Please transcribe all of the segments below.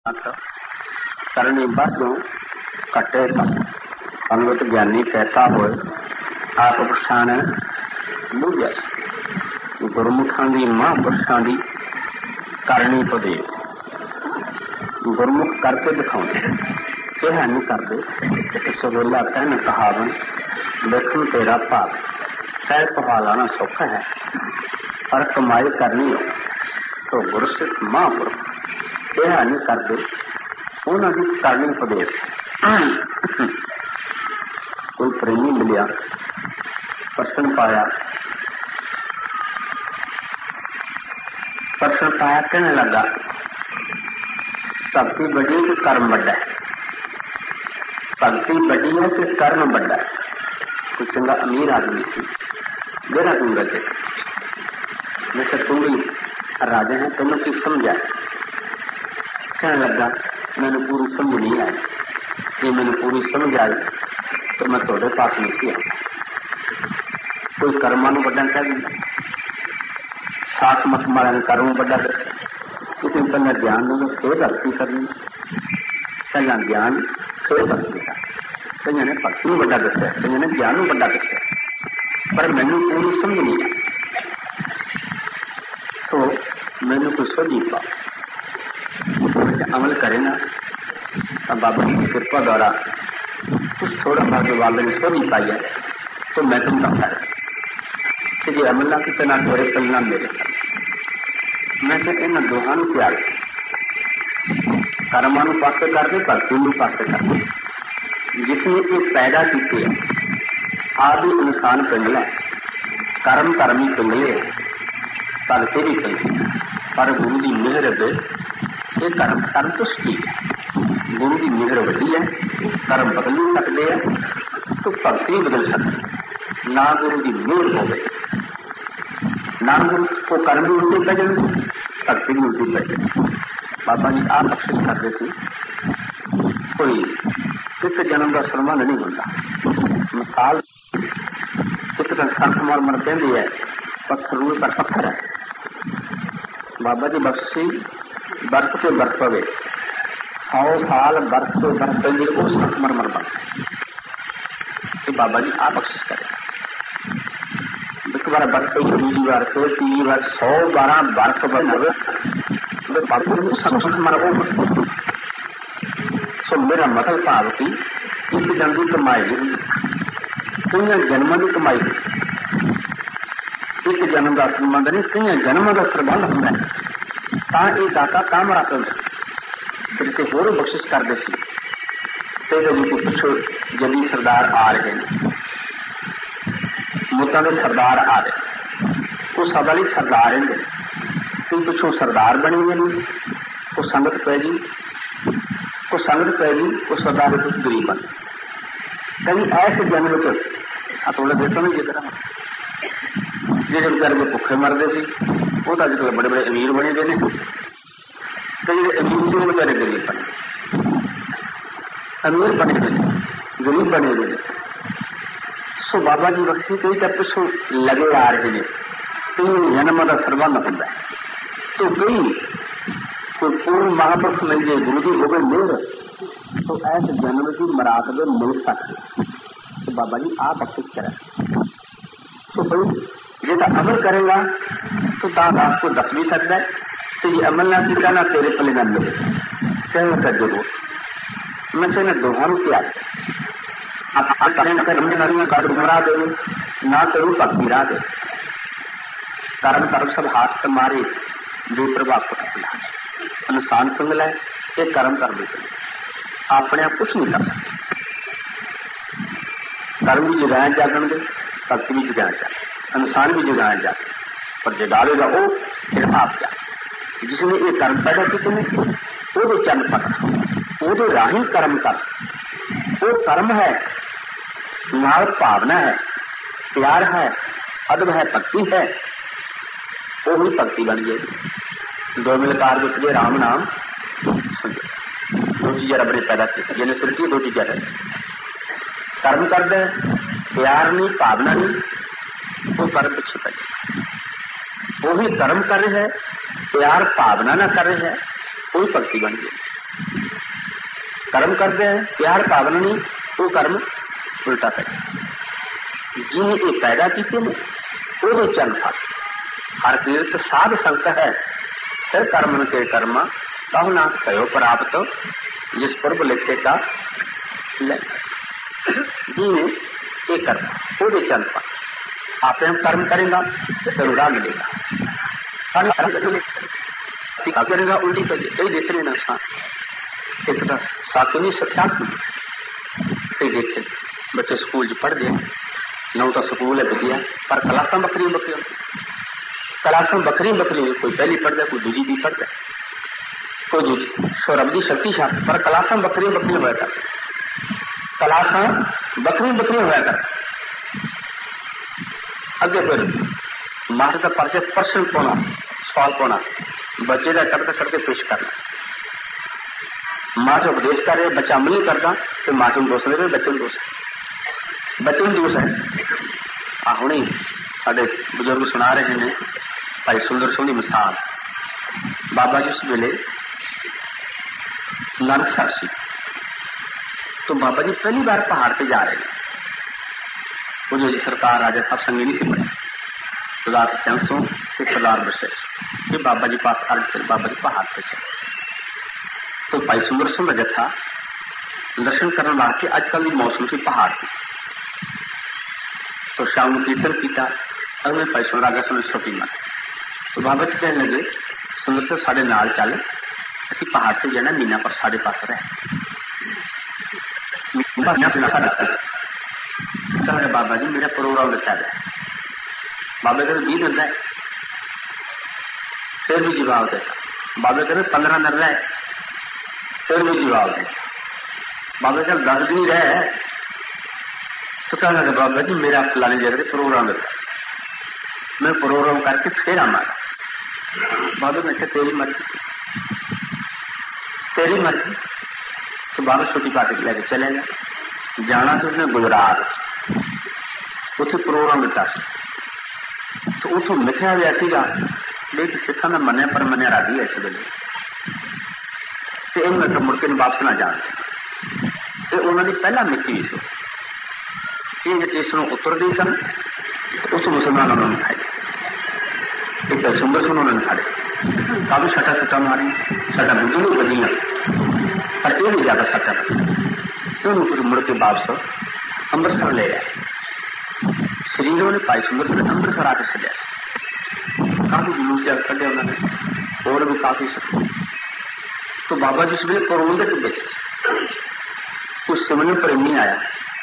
करनी बातों कटे अमृत ज्ञानी कहता हो आप पुरुषां ने बुझ गुरमुखां दी महापुरुषां दी करनी पदे गुरमुख करके दिखाते यह नहीं करते सवेला कहन कहावन देखन तेरा भाग सह पहालाना सुख है पर कमाई करनी हो तो गुरसिख महापुरुष यह नहीं करते उन्होंने करनी उपदेश कोई प्रेमी मिलिया प्रश्न पाया कहने लगा भक्ति बड़ी कि कर्म बड़ा है, भक्ति बड़ी है कि कर्म बड़ा है। कोई चंगा अमीर आदमी थी मेरा दूंगा थे जैसे तुम भी राजा है तेनों की समझा कहने लगा मैंने पूरी समझ नहीं आई, ये मैंने पूरी समझ आई तो मैं थोड़े पास नहीं किया। कोई कर्मा नु बड़ा कह दिया साथ मत मारा कर्म बड़ा दस किसी पहले ज्ञान ने फिर भक्ति करनी पहला ज्ञान फिर भक्ति का कई ने भक्ति में बड़ा दसा कई ने ज्ञान में बड़ा दसा पर मैंने पूरी समझ नहीं आई तो मैंने कुछ सोची पा अमल करे ना अब बाबा की कृपा द्वारा कुछ थोड़ा बहुत वाले ने सोची पाई है तो मैं तुम करता है कि ये अमल ना कितना थोड़े परिणाम मेरे मैं इन दोहां प्यार कर्मा पास करते भक्ति पास करते जिसने ये पैदा की आदि इंसान पिंगला कर्म कर्मी पिंगले भगते भी पिंगले पर गुरु की मेहर दे ये कर्म संतुष्टि है। गुरु की मेहर वड्डी है, कर्म बदल नहीं सकते हैं तो भक्ति नहीं बदल सकती। ना गुरु की मेहर हो गई ना गुरु को कर्म भी उल्टे पै जाए भक्ति भी उल्टी पै जाए। बाबा जी आप बख्शिश करते थे कोई किस जन्म का सन्मान नहीं होता मिसाल एक संत मर कहती है पत्थर रूल पर पत्थर है बाबा जी बख्शी बर्फ के बर्फ पवे 100 साल बर्फ के बर्फ पहले वो संत मर बन तो बाबा जी आप बख्शिश करें एक बार बर्फ पे दूसरी बार फिर तीसरी बार 112 बर्फ बन सो मेरा मतलब भाव की एक जन की कमाई कई जन्मों की कमाई एक जन्म का संबंध नहीं कई जन्मों का संबंध होंगे ये दाता काम रखते किसी होर बख्शिश करते जी को पिछो जदी सरदार आ रहे हैं मुद्दा के सरदार आ रहे वो सदा ही सरदार है कोई पिछों सरदार बने हुए नहीं वो संगत पै गई वो सरदार कुछ गरीब बन कई ऐसे जन्म को थोड़ा देखो ना जिस तरह जेडे बेचारे को भुखे मरते थे वो तो अजकल बड़े बड़े अमीर बने हुए हैं कई अमीर से बेचारे गरीब बने अमीर बने हुए गरीब बने हुए सो बाबा जी बख्शी कई तो पिछों लगे आ रहे हैं कई जन्म का संबंध होता है तो कई कोई पूर्ण महापुरुष मिल जाए गुरु जी हो गए मेहर तो ऐसे जन्म की मरातबे मिल सकते तो बाबा जी आप बख्शिश करें तो भाई जेटा अमल करेगा तो दास को दस भी सकता है तो ये अमल ना किया ना तेरे पले न मिले कहना कर जरूर मैं कहना दोहां क्या गुमराह दे ना करूँ भक्ति राह दे कर्म कर्म सब हाथ से मारे बेप्रभाव को इंसान संगल है ये कर्म कर देते अपने आप कुछ नहीं कर सकते कर्म भी जगाए जागन दे भक्ति भी जगाए जाए इंसान भी जगाए जाए पर जगावेगा वो फिर आप जाए जिसने ये कर्म पैदा किए वो चंद पकड़ वो राही कर्म कर वो कर्म है नाल भावना है प्यार है अदब है भक्ति है वो ही भक्ति बन जाएगी। दो मिलकार जो राम नाम दो चीजें रब ने पैदा की जिन्हें सिर की दो चीजें है कर्म कर दे प्यार नहीं भावना नहीं वो कर्म पीछे पड़े वो ही कर्म कर रहे है प्यार भावना ना कर रहे है कोई भक्ति बन गई कर्म करते हैं प्यार भावना नहीं, वो कर्म उल्टा कर जिन्हें ये पैदा किए ने वो चल फल हर तीर्थ साध संत है फिर कर्म के कर्म कहो ना कहो प्राप्त जिस पूर्व लिखे का जिन्हें ये कर्म वो चल फल आप हम कर्म करेगा तो जरूरा मिलेगा, करेगा उल्टी करिए कई देख रहे ना एक सातवीं सत्यात्म कई देखे बच्चे स्कूल च पढ़ते नौ तो स्कूल है विद्या पर क्लासा बखरी बखरी क्लासा बखरी बखरी कोई पहली पढ़ता कोई दूजी भी पढ़ता कोई दूजी सौरभ की शक्ति शास्त्र पर क्लासा बखरी बखरी होया कर क्लासा बखरी बखरी होया कर अगे फिर मास्टर का पर्चे प्रश्न पाना सवाल पाना बच्चे का करते पेश करना मास्टर उपदेश कर रहे बच्चा अमल नहीं करता तो मास्टर में दोष ले बच्चे में दोष है हुणे साडे बुजुर्ग सुना रहे हैं भाई सुंदर सोहनी मिसाल बाबा जी उस वेले नानकसर सी तो बाबा जी पहली बार पहाड़ पे जा रहे हैं वो जो सरकार राजा साहब संगी नहीं से पड़े सरदार सैंसों से सरदार विशेष ये बाबा जी पास अर्ज कर बाबा जी पहाड़ पे चले तो भाई सुंदर सिंह का जत्था दर्शन करने वास्ते आजकल की मौसम से पहाड़ पे तो शाम को कीर्तन किया अगले भाई सुंदर सुन छोटी मत तो बाबा जी कहने लगे सुंदर सिंह साढ़े नाल चल असी पहाड़ से जाना मीना पर साढ़े पास रह बाबा जी मेरा प्रोग्राम रखा है बाबा कहते 20 दिन रहे फिर भी जवाब देता बाबा कहते 15 दिन रहे फिर भी जवाब देता बाबा कहते 10 दिन रहे तो कहने लगे बाबा जी मेरा फलानी जगह प्रोग्राम रखा मैं प्रोग्राम करके फिर आऊंगा बाबा ने कहा तेरी मर्जी तो बाबा छोटी पार्टी लेके चले गए जाना तो उसने गुजरात उसे प्रोग्राम लिखा तो उसको लिखा गया सीगा लेकिन सिखा में मने पर मने राजी है इस वे तो इन मुड़ के वापस ना जान तो उन्होंने पहला मिट्टी सी ये स्टेशन उतरती सन उस मुसलमानों ने खाई एक सुंदर सुन उन्होंने खाड़े काफी सटा सटा मारी सटा बुजुर्ग बजिया पर ये भी ज्यादा सटा फिर मुड़ के वापस अमृतसर ले आए शरीरों ने पाई सुंदर से अमृतसर आके सजा काफी जुलूस कटे उन्होंने और भी काफी सके तो बाबा जी सुबह करोड़ के बैठे उस समय प्रेमी आया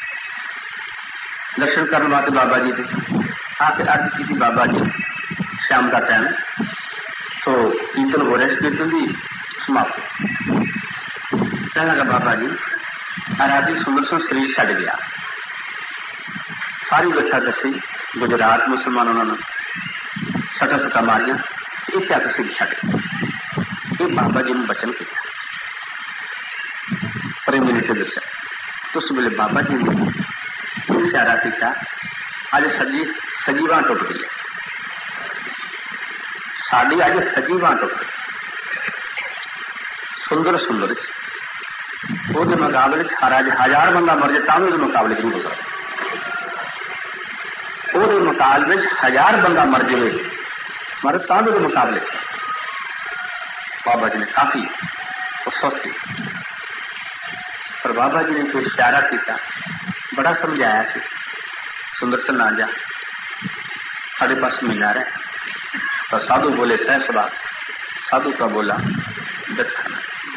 दर्शन करने वास्ते बाबा जी थे आके अर्ज की थी बाबा जी शाम का टाइम तो कीर्तन हो रहे कीर्तन की समाप्त कहने लगा बाबा जी आराधी सुंदर सुन शरीर छड़ गया सारी व्यथा दसी गुजरात मुसलमानों ने सटा सटा मारिया एक क्या शरीर छड़ ये बाबा जी ने बचन किया प्रेमी ने दसा तो उस वेले बाबा जी ने इशारा किया अज सजीवा टुट गई साड़ी अज सजीवा टुट गई सुंदर सुंदर वो मुकाबले हजार बंदा मर जाए तां मुकाबले नहीं हो सकता वो मुकाबले 1000 बंदा मर जाए मर तां मुकाबले बाबा जी ने काफी सोची पर बाबा जी ने कोई इशारा किया बड़ा समझाया सी सुंदर से ना जा साढ़े पास महीना रहे तो साधु बोले सहसबा साधु का बोला दत्थन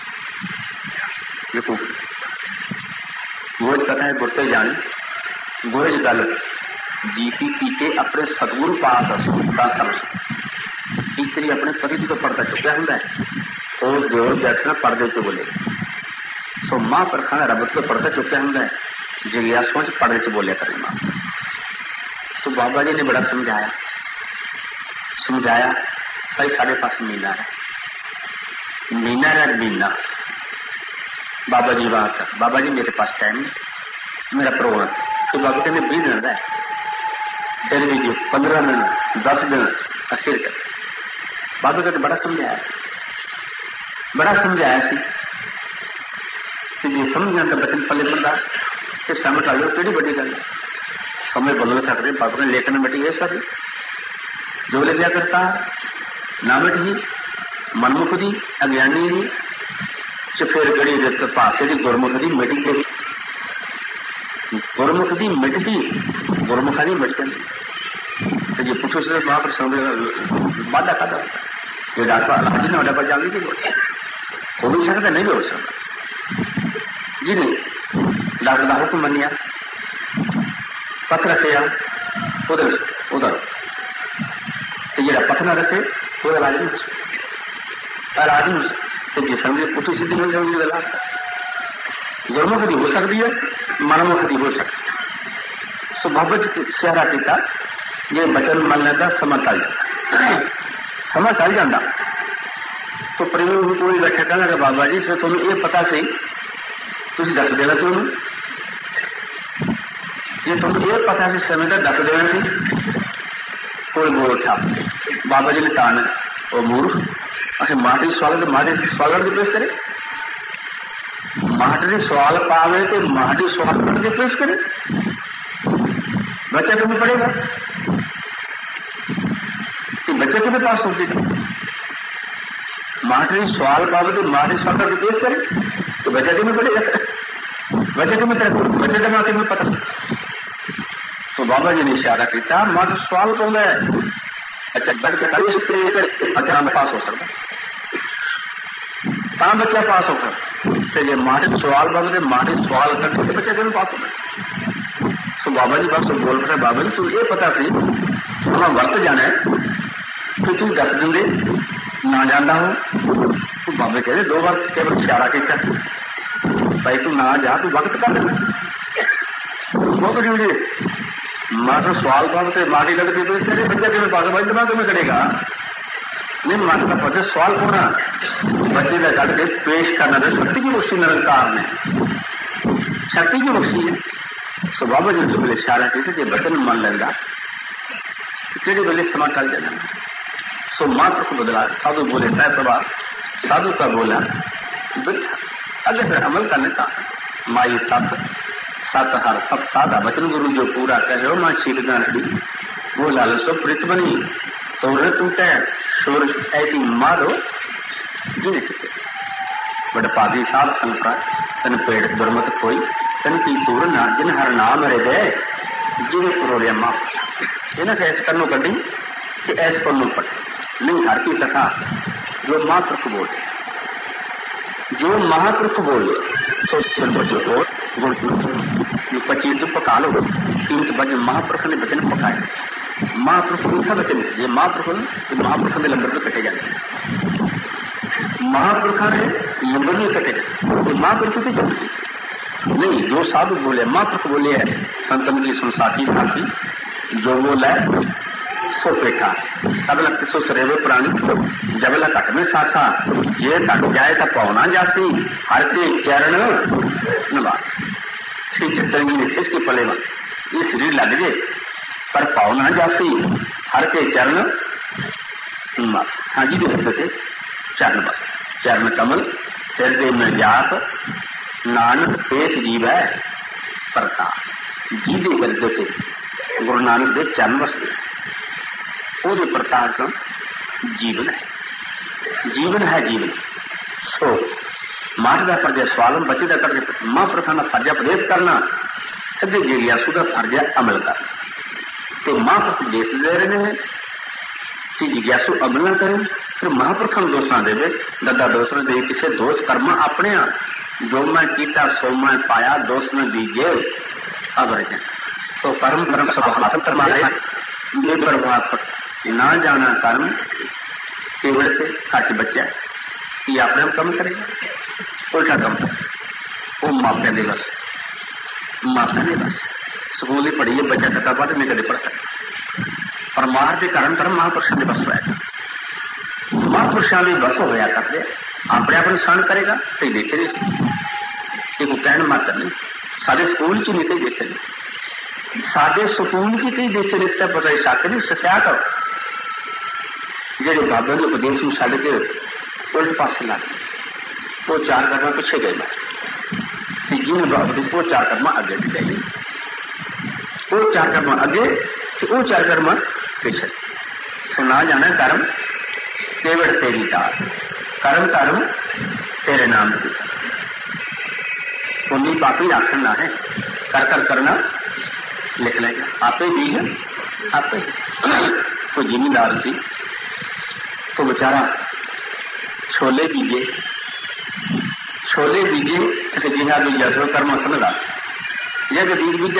देखो गोज कथा है गुरते जानी गोज गल जीती पीके अपने सतगुरु पास तीसरी अपने पति जी को पढ़ता चुका होंगे और जो दर्शन पढ़ते च बोले सो मां परखा रब को पढ़ता चुका होंगे जिज्ञासुओं से पढ़ने से बोलिया करें मां तो बाबा जी ने बड़ा समझाया भाई साढ़े पास मीना मीना बाबा जी वहां था बाबा जी मेरे पास टाइम मेरा प्रोग्राम तो बाबा कहने 20 दिन रहा फिर भी जो 15 दिन 10 दिन अखिर कर बाबा कहते बड़ा समझाया सी कि जे समझ जाता बचन पले बंदा कि समय का लो केड़ी बड़ी गल समय बदल सकते बाबा ने लेखन मिटी है सब जो लिखा करता ना मिट जी मनमुख दी अज्ञानी दी फिर गड़ी रित भाषे की गुरमुख दी मिट के गुरमुख दी मिटदी गुरमुखा दी मिट जाती जो पुछो से वहां पर समय वादा खाता ये डॉक्टर हाजी ने पर जानी थी हो भी सकता नहीं भी हो सकता जी नहीं डॉक्टर का हुक्म मनिया पथ रखे उधर उधर जो पथ न रखे वो इलाज नहीं हो सकता इलाज नहीं हो सकता तो समझे पुठी सीधी मिल जाएगी गला गुरमुख की हो सकती है मनमुख की हो सकती सो बाबा जी सियारा किया ये बचन मनने का समा चल जाता समा चल जाता तो प्रेमी कोई बैठा कहना कि बाबा जी फिर तुम्हें ये पता सी तुम दस देना चाहूँ ये तुम्हें ये पता सी समय का दस देना सी कोई बोल उठा बाबा जी ने तान वो मूर्ख अच्छा माटी स्वागत की पेश करे माटी सवाल पावे तो माटी सवाल करके पेश करे बच्चा तुम्हें पड़ेगा कि बच्चे तुम्हें पास होती थी माटी सवाल पावे तो माटी सवाल करके पेश करे तो बच्चा तुम्हें पड़ेगा बच्चे तुम्हें तुम्हें पता तो बाबा जी ने इशारा किया माटी सवाल कौन है अच्छा बच्चा पास हो सकता बच्चा पास होकर तो ये माटी सवाल बाबा माटी सवाल करके बच्चे तुम्हें पास होगा तो बाबा जी बस बोल रहे बाबा जी तू ये पता सी वहां वक्त जाना है कि तू दस दिन ना जाना हो तो बाबे कह रहे 2 बार केवल इशारा किया भाई तू ना जा तू वक्त कर वो करेंगे मात्र सवाल बाबत माटी लगती तो इसलिए बच्चा तुम्हें पास भाई दिमाग तुम्हें करेगा नहीं मात्र का पता सवाल होना बच्चे का कट के पेश करना तो शक्ति की बख्शी निरंकार ने शक्ति की बख्शी है सो बाबा जी तो बोले इशारा की बचन मन लेगा केड़े बोले समा चल जाना सो मात्र को बदला साधु बोले तय सभा साधु का बोला अगर फिर अमल करने का माई सत हर सब साधा वचन गुरु जो पूरा कहो मां शीलगा नदी वो लाल सो प्रीत बनी तो टूटे शोर ऐसी मारो जी बड़ पादी साध संका तन पेड़ दुर्मत कोई तन की तूर ना जिन हर नाम रे गए जिन्हें पुरोलिया मां इन्हें ऐसे करनो कटी कि ऐसे करनो पड़े नहीं हर की कथा जो महापुरुष बोले जो महापुरुष बोले तो जो 25 तो पका लो 3 बजे महापुरुष ने वचन पकाए महापुरुष मीठा वचन ये महापुरुष में लंबर में कटे जाते महापुरुष ने लंबर में कटे जाते महापुरुष की जरूरत नहीं जो साधु बोले महापुरुष बोले है संतन की संसाथी साथी जो बोला सो पेठा तब लगते सो सरेवे प्राणी जबला कट में साथा ये कट जाए तो पौना जाती हर के चरण नवाज श्री चित्तरंगी ने इसके पले में ये शरीर लग जाए पर पौना जाती हर के चरण नवाज हाँ जी जो होते थे चरण बस चरण कमल हृदय में जाप नानक पेश जीव है प्रताप जीवे करते थे गुरु नानक देव चरण बसते वो प्रताप जीवन है जीवन सो माट का फर्ज स्वालम बच्चे का फर्ज महापुरुषों का फर्ज प्रदेश करना सदे जिज्ञासु का फर्ज अमल करना तो महापुरुष देश दे रहे हैं कि जिज्ञासु अमल न करें फिर महापुरुषों दोषा दे ददा दोष न दे किसी दोष कर्म अपने जो मैं कीता सो मैं पाया दोष न दीजिए अवर्जन सो परम परम सब प्रभाव ना जाना कर्म केवल से घट बच्चा ये अपने कम करेगा उल्टा कम वो मापिया दे बस स्कूल ही पढ़िए बच्चा टका पाते नहीं कदे पढ़ सकता पर मार के कारण पर महापुरुषों ने बस होया महापुरुषों ने बस होया करते अपने आप नुकसान करेगा तो देखे नहीं एक कहन मात्र नहीं सारे स्कूल च नहीं देखे नहीं सारे स्कूल की कई देखे नहीं पता ही साथ नहीं सत्या करो जेडे बाबा के उपदेश में छड़ के उल्ट पास ला वो 4 कदम पीछे गए जिन बाबू वो 4 कर्म अगे भी जाइए, वो 4 कर्म अगे तो वो 4 कर्म पिछले। सुना जाना कर्म केवल तेरी दात, कर्म कर्म तेरे नाम की। पुण्य पापी आखिर ना है, कर कर करना लिख लेगा। आपे बीज आपे। तो जिम्मेदार थी तो बेचारा छोले बीजे तो जिहा बीजा तो कर्म समझा यह बीज बीजा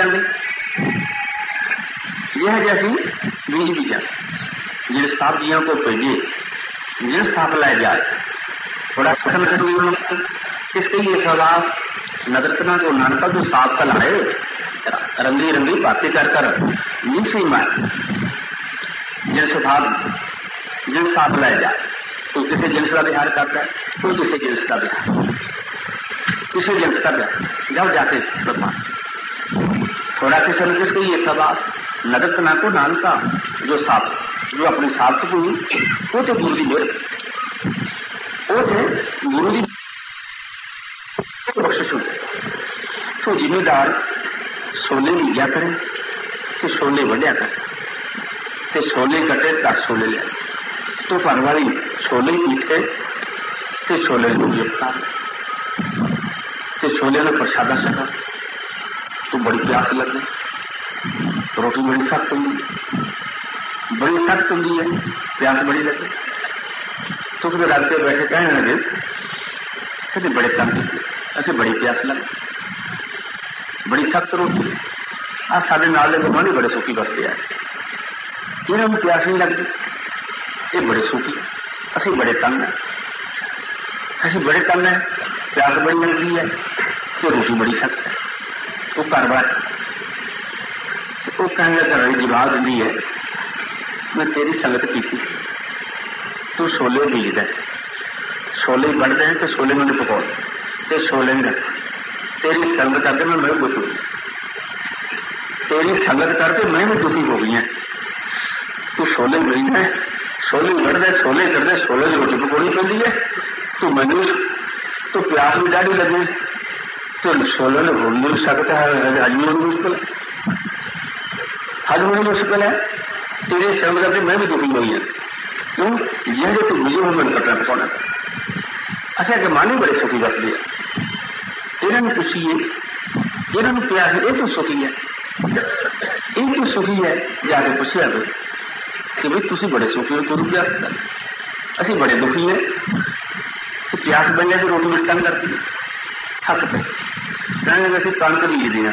यह जैसी बीज बीजा जिन साफ जियों को भेजे, जिन साफ लै जाए थोड़ा इसके लिए स्वभाव नगरतना को नानका को साफ कल आए रंगी रंगी बातें कर कर नीचे मार जिन साफ लै जाए। तो किसी जिन्स का विहार करता है तो किसी जिन्स का विहार, किसी जिन्स का विहार जब जाके थोड़ा किसी में किसके ये स्वभाव नगरतना को नानका जो साफ जो अपनी साफ को वो तो गुरु जी मेरे वो थे गुरु जी बख्शिश हो। तो जिम्मेदार सोले बीजा करे तो सोले बढ़िया करे तो सोले कटे तक सोले ले तो परवारी छोले पीठे तो छोले गिरता तो छोले में प्रसादा सका तो बड़ी प्यास लगे। रोटी बड़ी सख्त होंगी, बड़ी सख्त होंगी है, प्यास बड़ी लगे। तो फिर रात के बैठे कहने लगे कहते बड़े तंग ऐसे बड़ी प्यास लगे, बड़ी सख्त रोटी आ साढ़े नाल के गुआढ़ी बड़े सुखी बसते आए, इन्होंने प्यास नहीं लगती, ये बड़े सुखी असि बड़े तंग है, असि बड़े तंग है, प्यास बड़ी लगती है तो रोटी बड़ी सख्त है। वो कारबार वो कहने लगा जवाब दी है मैं तेरी संगत की थी, तू छोले बीजदा छोले बढ़ते हैं तो छोले मैंने पकाओ तो छोले में तेरी संगत करके मैं दुखी, तेरी संगत करके मैं भी दुखी हो गई है। तू छोले बीजदा है, छोले बढ़ते छोले करते छोले की रोटी पकौनी पैदी है, तो मैंने तो प्यास भी डाढ़ी लगी तो छोले ने भूल नहीं सकता है, हजम होनी मुश्किल है, हजम होनी मुश्किल है। तेरे संग करके मैं भी दुखी हुई है, क्यों यह जो तू मुझे हो मैंने कटना पकाना अच्छा कि मानी बड़े सुखी बस दिया। इन्होंने पूछिए इन्होंने प्यास ये तो सुखी है, एक तो सुखी है जाके पूछा कि भाई तुम बड़े सुखी हो तुम क्या असि बड़े दुखी है तो प्यास बन जाए तो रोटी में तंग करती है हक पे कहने वैसे कणक बीज देना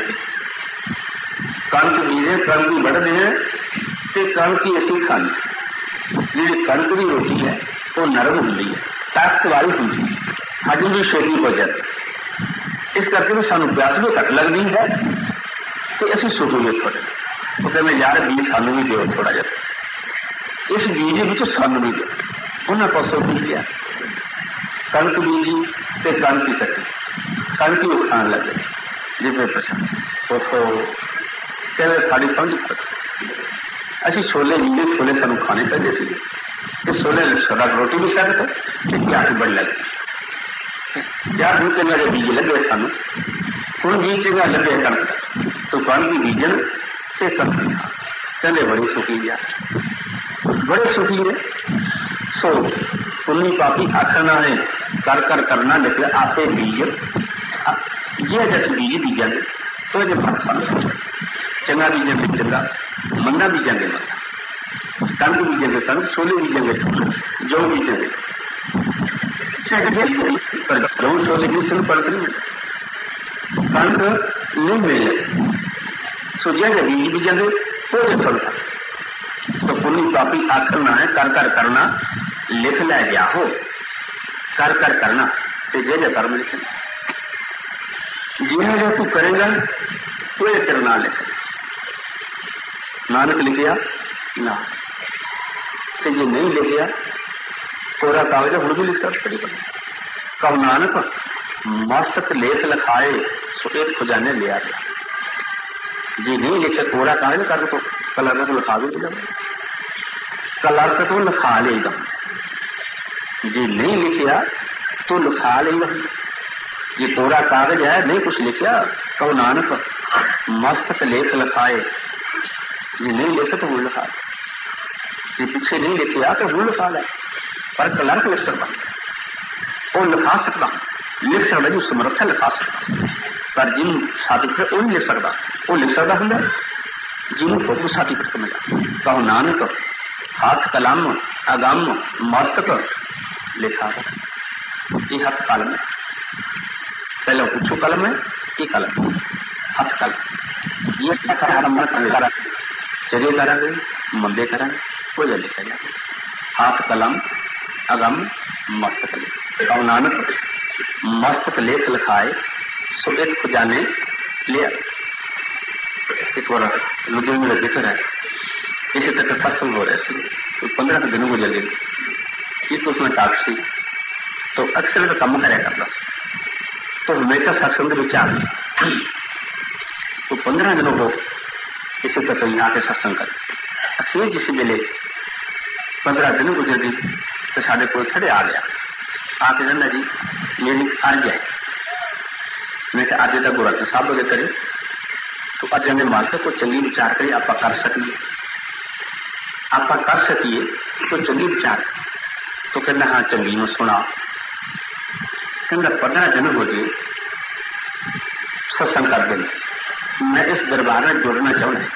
कणक बीजे कणक बढ़ते हैं तो कणक की असी खानी जी कणक की रोटी है वो नरम होंगी है ताकत वाली होंगी हजम भी छेती हो जाती इस करके भी सानू प्यास भी घट लगती है तो असि सुखोगे थोड़े वो कहते यार बीज सानू भी दो थोड़ा जहा इस बीज में सानू भी दो उन्हें पासों की किया कणक बीजी तो कणक की कटी कणक ही वो खान लगे जिसे पसंद उसको कहते साड़ी समझ तक असि छोले बीजे छोले सानू खाने पैदे थे छोले सदा रोटी भी सकते प्यास बड़ी लगती यार हूँ चंगा जो बीज लगे सानू हूँ बीज चंगा लगे कणक तो कणक की बीजन से कणक खा कहते बड़ी सुखी गया बड़े सुखी है। सो पुण्य पापी आखना है कर कर करना निकले आपे बीज ये जैसे बीज बीजेंगे तो ये फल चंगा बीजेंगे चंगा मंदा बीजेंगे मंदा कणक बीजेंगे कणक छोले बीजेंगे जो बीजेंगे पर गेहूं छोले की सिर्फ कणक नहीं मिलता कणक नहीं मिले सो जैसे बीज बीजेंगे तो ये फल तो पुण्य पापी आखना है कर कर करना लिख लै गया हो कर कर करना तो जय कर्म लिखना जिन्हें जो तू करेगा तो ये करना लिख नानक लिखिया ना तो ये नहीं लिखिया कोरा कागज हूं भी लिख सकते कब नानक मस्तक लेख लिखाए सुखेत खुजाने लिया गया जी नहीं लिखे कोरा कागज कर तो कलर तो लिखा भी कलर तो लिखा लेगा जी नहीं लिखिया तो लिखा लेगा ये कोरा कागज है, नहीं कुछ लिखा, कहो नानक मस्तक लेख लिखाए, ये नहीं लिखे तो वो लिखा, ये पीछे नहीं लिखा तो वो लिखा है, पर कलंक लिख सकता, वो लिखा सकता, लिख सकता जो समर्थ है लिखा सकता, पर जिन सर्टिफिकेट वो नहीं लिख सकता, वो लिख सकता होंगे जिन्होंने फोटो सर्टिफिकेट मिला। कहो नानक हाथ कलम अगम मस्तक लिखा है, ये हाथ कलम है, पहले पूछो कलम है, ये कलम हाथ कलम, ये चरिए करेंगे मंदे करेंगे वो जो लिखा जाए, हाथ कलम अगम मस्तक लेख। कहो नानक मस्तक लेख लिखाए सो एक खुजाने लिया। एक बार लुधियाना मेरा जिक्र है, इसी तरह सत्संग हो रहे थे, तो 15 दिन गुजर गए, एक उसमें टाक्सी तो अक्सर तो कम कराया करता, तो हमेशा सत्संग के विचार तो 15 दिनों को इसी तरह यहाँ के सत्संग कर अखीर जिस वेले 15 दिन गुजर गई तो साढ़े को थड़े आ गया, आके कहना जी मेरी अर्ज है, मैं अज तक गुरु ग्रंथ साहब वगैरह करे तो अज ने मालक को चंगी विचार करिए, आप कर सकिए, आप कर सकिए तो चंगी विचार, तो कहना हाँ चंगी में सुना, कहना 15 दिन हो गए सत्संग कर देने, मैं इस दरबार में जुड़ना चाहूँ,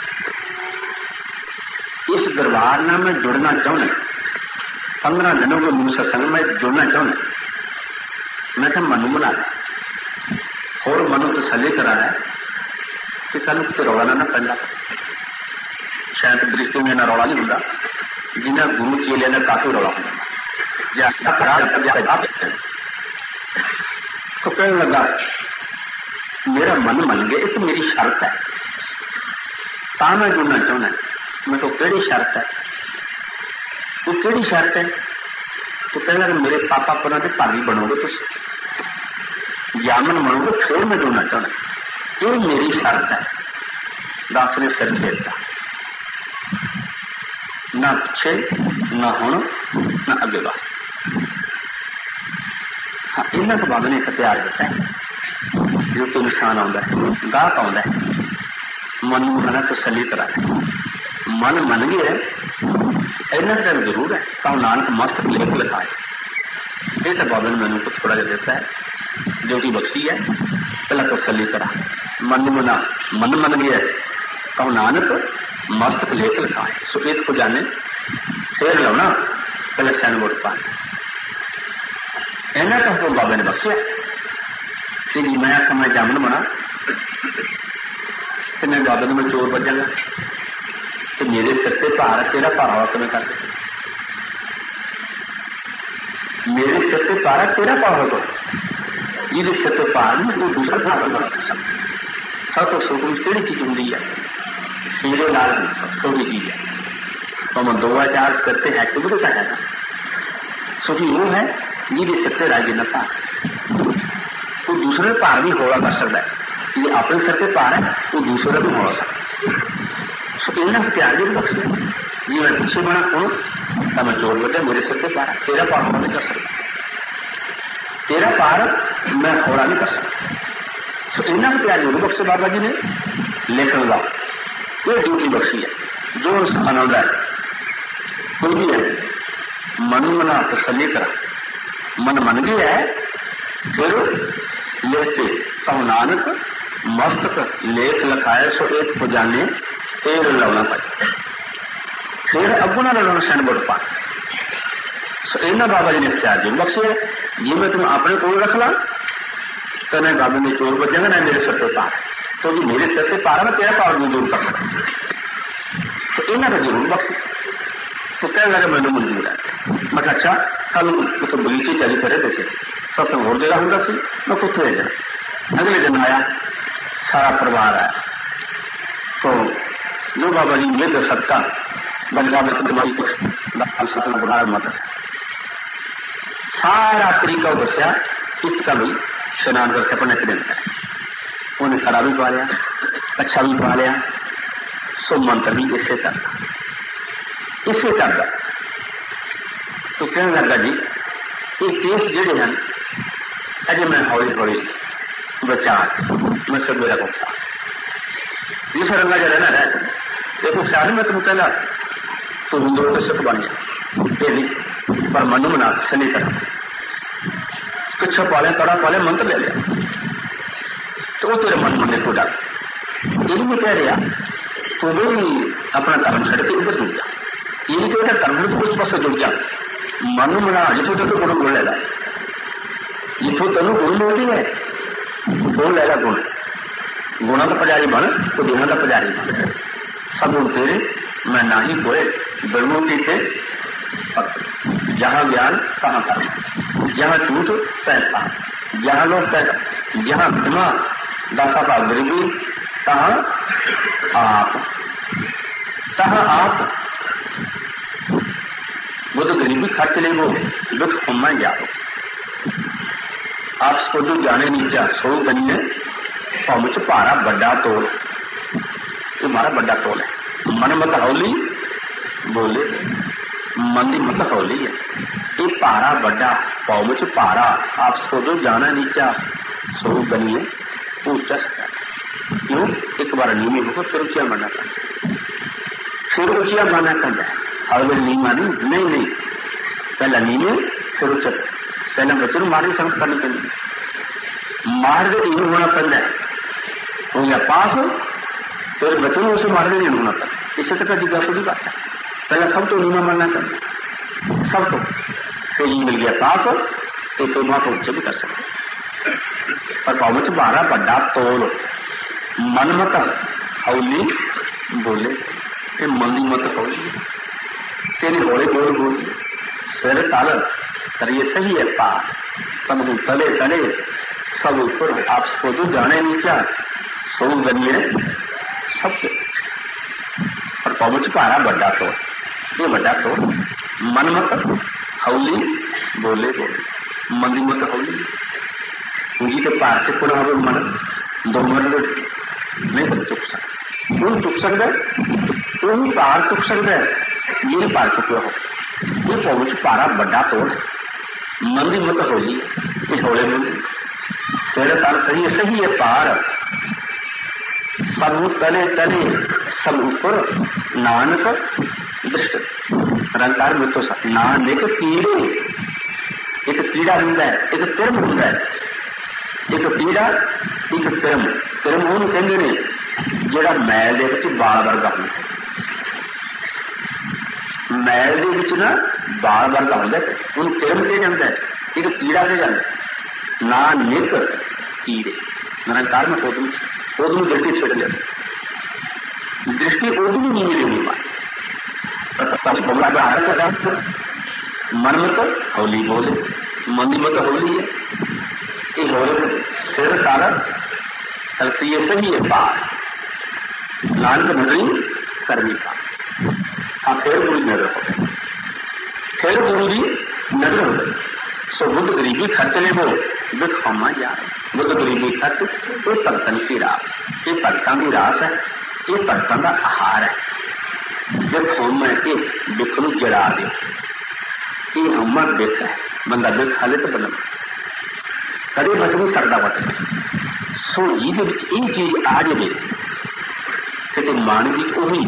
इस दरबार में मैं जुड़ना चाहूँ, 15 दिनों को मुझे सत्संग में जुड़ना चाहूँ, मैं तो मनु बना और मनु तसल्ली करा है कि कल कुछ रौला ना पैदा, शायद दृष्टि में ना रौला नहीं होता, जिन्हें गुरु चेले ने काफी रौला होता, तो कहने लगा मेरा मन मन गया, तो मेरी शर्त है, ता मैं जुड़ना चाहना, मैं तो केड़ी शर्त है, तो केड़ी शर्त है, तो कहने लगा मेरे पापा पुरा के भागी बनोगे तुम, जामन बनोगे फिर मैं जुड़ना चाहना, ये मेरी शर्त है। दास ने सिर फेरता, ना पिछे ना हुण ना अगे बात, हाँ इन्होंने तो बाबा ने एक प्यार दिता है, जो कोई निशान आता है गाहक आता है, मन मना तसली करा है, मन मन गया इन्ना टाइम जरूर है, तो नानक मस्त लेख लिखा है, ये तो बाबा ने मैंने कुछ थोड़ा जहा देता है, जो कि बख्शी है, पहला तसली करा, मन मना मन मन गया, तो नानक मस्त लेख लिखा है, सो एक को जाने फिर लाना पहले सैन वोट पा, इन्ना तो बाबा ने बख्शिया कि जी मैं आखा मैं जामन बना, तो मैं बाबा ने मैं चोर बजागा, तो मेरे सिर से भार है, तेरा भार हो मैं कर, मेरे सिर से भार है, तेरा भार हो, जिसे सिर से भार नहीं वो दूसरा भार होगा, सब तो सुख में केड़ी चीज होंगी है, मेरे लाल थोड़ी चीज है, तो मैं 2-4 करते हैं तो भी है ना, सुखी वो है जिसे सिर से राज्य न भार, वो दूसरे भार भी होगा कर सकता है, ये अपने सिर से भार है वो दूसरे भी हो सकता, सो इन्हें प्यार भी बख्श जी मैं पीछे बना कौन, तो मैं चोर बचा मेरे सिर से भार, तेरा भार होगा नहीं कर सकता, तेरा भार मैं होड़ा नहीं कर सकता, तो इन्हें प्यार जरूर बख्शे बाबा जी ने, लेकिन ला ये ड्यूटी बख्शी है, जो आनंद है कोई भी है, मन मना तसली करा, मन मन गया है, फिर लेते तो नानक मस्तक लेख लिखाए, सो एक को जाने तेर लाना पाए, फिर अगुना लाना सैन बोट पा, सो इन्हें बाबा जी ने इख्तियार जो बख्शे, जी मैं तुम अपने को रख ला, तो मैं बाबा ने चोर बजेगा ना मेरे सिर से पार, तो जी मेरे सिर से पार मैं तेरा पावर नहीं दूर कर सकता, तो इन्हें तो जरूर बख्शे, तो कहने लगा मैंने मंजूर है, मैं अच्छा कल तो बगीचे चली करे देखे सत्संग होर जगह होगा सी, मैं कुछ ले जाए, अगले दिन आया सारा परिवार आया, तो जो बाबा जी ये तो सत्ता बंदा में तुम्हारी सत्संग बुढ़ा मत सारा तरीका दसिया, इसका भी स्नान करके अपने दिन है, उन्हें खड़ा भी पा लिया, अच्छा भी पा लिया, सो मंत्र भी इसे करता, इसे करता, तो कहने लगा जी ये केस जेडे हैं अजे मैं हौली हौली बचा मैं सब मेरा उपसार जिस रंगा जा रहना रह ये उपसार मैं तुम कहला तो हिंदुओं के सुख बन जाए पर मनु मना सनी तरह पिछा पाले कड़ा पाले मंत्र ले लिया तो तेरे मन में को डाल ये भी कह रहा तो भी अपना कर्म छड़ के उधर जुड़ जा ये नहीं कहता कर्म तो कुछ पास जुड़ जा मनु मना जितो तो गुण बोल लेगा जितो तेन गुण बोलती है बोल लेगा गुण गुणा का पुजारी बन तो देहा का पुजारी बन सब गुण तेरे मैं ना ही कोई ब्रह्मों की थे जहां ज्ञान कहां कर्म जहां झूठ पैसा जहां लोग पैसा जहां दिमाग दासा का गरीबी तहां आप वो तो गरीबी खर्च ले वो दुख खुम्मा जाओ आप उसको जो जाने नीचा सो बनिए पहुंच भारा बड़ा तोल ये हमारा बड़ा तोल है मन मत हौली बोले मन की मत हौली है ये भारा बड़ा पहुंच भारा आप उसको जो जाना नीचा सो बनिए ऊंचा क्यों एक बार नीमी होकर फिर ऊंचा माना करना फिर ऊंचा माना करना अगर नीमा नहीं पहला नीमे फिर ऊंचा पहला बच्चे मारे समझ करनी चाहिए मार के नहीं होना पड़ता है हो गया पास फिर बच्चों में उसे मार के नहीं होना पड़ता इससे तक जिज्ञासा थोड़ी बात है पहला सब तो नीमा मानना करना सब तो फिर मिल गया पास तो कोई बात ऊंचे भी कर सकते पर पहुंच बारा बड़ा तोल मन मत हौली बोले मन की मत हौली तेरी होले बोल सिर ताल करिए सही है पार सब तले तले सब ऊपर आप उसको जो जाने नीचा सो बनिए सबके पर पहुंच पारा बड़ा तोड़ ये बड़ा तोड़ मन मत हौली बोले मन की मत हौली पूंजी के पार से पूरा हो मन दो मिनट नहीं तो चुप सकता तुम चुप सकता तुम पार चुप सकता है ये पार चुके हो ये पहुंच पारा बड़ा तोड़ मन की मत होली ये होले में तेरे तार करिए सही है पार सब तले तले सब ऊपर नानक दृष्ट रंकार में तो नानक कीड़े एक कीड़ा होंगे एक तिरम होंगे एक पीड़ा एक तिरम ਉਹਨੂੰ ਕਹਿੰਦੇ ਨੇ ਜਿਹੜਾ ਮੈਲ ਦੇ ਵਿੱਚ ਬਾਲ ਵਰਗਾ ਹੁੰਦਾ ਮੈਲ ਦੇ ਵਿੱਚ ਨਾ ਬਾਲ ਵਰਗਾ ਹੁੰਦਾ ਉਹਨੂੰ ਤਿਰਮ ਕਿਹਾ ਜਾਂਦਾ ਇੱਕ ਪੀੜਾ ਕਿਹਾ ਜਾਂਦਾ ਨਾ ਨਿਕ ਕੀੜੇ ਨਿਰੰਕਾਰ में ਉਹਨੂੰ ਦ੍ਰਿਸ਼ਟੀ ਛੱਡ ਲਿਆ दृष्टि ਉਹਨੂੰ नहीं मिलेगी मन मत हौली बोले मन मत हौली है ये होले सिर सारा तरती है सही है पार नानक नजरी करनी का हाँ फिर गुरु नजर हो गए फिर गुरु जी नजर हो गए सो बुद्ध गरीबी खर्च ले वो दुख होमा जा रहे बुद्ध गरीबी खर्च ये भगतन की रास ये भगतों की रास है ये भगतों का आहार है जब होम है कि दुख को जड़ा दे ये अमर दुख है बंदा दुख खा ले तो बंदा कदे बच नहीं सकता बच सो ये चीज आ जाए कि मन की उही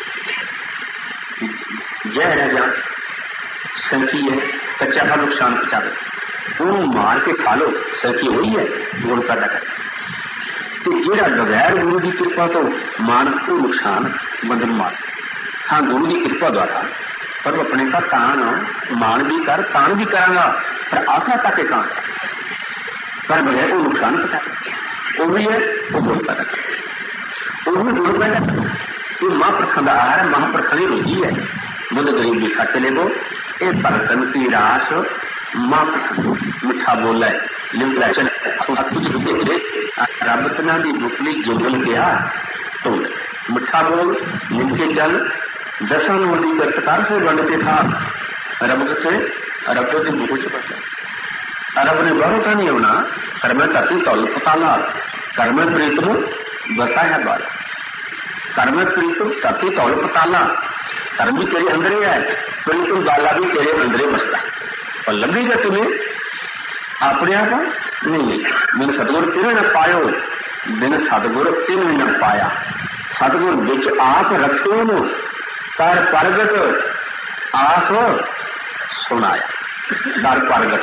जहर है जान सैंकी है कच्चा का नुकसान पहुंचावे वो मार के खा लो सैंकी हुई है गुण पैदा कर तो जेड़ा बगैर गुरु की कृपा तो मान को नुकसान बंधन मार हाँ गुरु की कृपा द्वारा पर अपने का तान मान भी कर तान भी करांगा पर आखा तक कान पर बगैर वो नुकसान पता वो भी है वो गुण पैदा करते वो भी गुण पैदा करते ये महाप्रखंड का आहार है महाप्रखंड रोजी है बुद्ध गरीब भी खाते ले वो ये भगतन की रास महाप्रखंड मिठा बोला है लिंगला चल कुछ रुके रब तना की बुकली जुगल गया तो मिठा बोल लिंके चल दसन वडी दस्तकार से बनते था रब से रब के बुक से बचा रब ने भरोसा नहीं होना कर्म करती तौल पताला कर्म प्रीतम बता है बाल कर्म प्रीतम करती तौल पताला कर्म भी तेरे अंदर ही है प्रीतम बाला भी तेरे अंदर ही बसता है और लंबी का तुम्हें अपने आप नहीं, बिन सतगुर तिन्हें न पायो, बिन सतगुर तिन्हें न पाया। सतगुर बिच आप रखियो नु, कर प्रगट आप सुनाया। कर प्रगट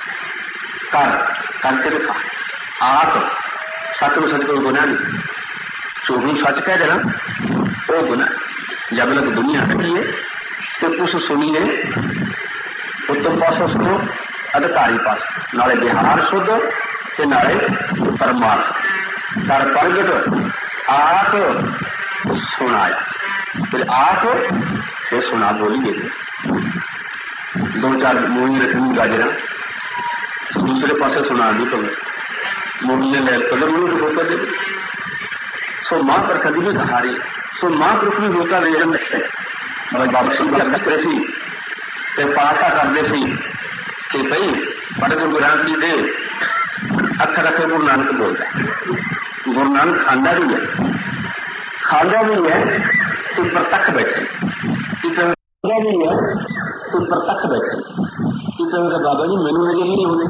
कर के दिखा आप सतगुर सतगुर गुना नहीं, चोरी सच कह देना वो गुना। जब लग दुनिया रखी है तो कुछ सुनिए, उत्तम पासों सुनो, अधिकारी पास नाले बिहार शुद्ध ते नाले परमार्थ। कर प्रगट आप सुनाया, फिर आप फिर सुना बोलिए। दो चार मूवी रखनी गाजरा दूसरे पासे सुना दी तो मूवी ने ले कदर नहीं होता दे। सो मां पर कभी भी सहारे, सो महापुरुष भी होता रेजन सी पासा करते सी कि भाई बड़े गुरु ग्रंथ जी दे अखर अखर गुरु नानक बोलता है। गुरु नानक खांदा भी है तो प्रतख बैठे, भी है तो प्रतख बैठे। कहेंगे बाबा जी मैनू नजर नहीं होने,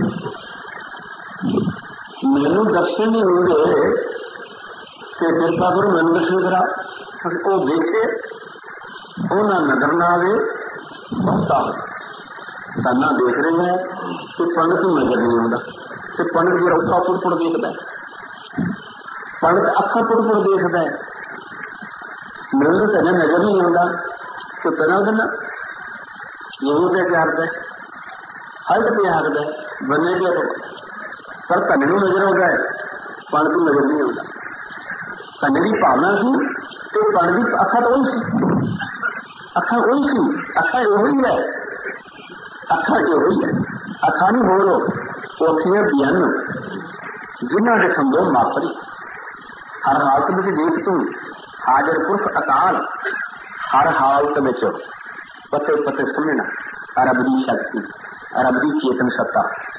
मैनू दर्शन नहीं होंगे तो कृपा करो मैनू दर्शन करा। वो देखे वो ना नजर ना आवे, बहुता ताना देख रहे हैं तो पंडित को नजर नहीं आता। तो पंडित जी औखा पुड़ देखता है, पंडित अखा पुड़ देखता है, मैनू तो कहना नजर नहीं आता। तो पहला कहना यही पे प्यार है, हल्ट पे आखद है बने के पर धन नू नजर आता है, पंडित को नजर नहीं आता। धन की भावना सी तो पंडित की अखा तो वही सी, अखा वही सी, अखा यही है, अखा यही है, अखा नहीं हो रो उठिया बियन जिन्हों के संभव माफरी। हर हालत में देख तू हाजर पुरख अकाल, हर हालत में पते पते समझना रब की शक्ति, रब की चेतन सत्ता,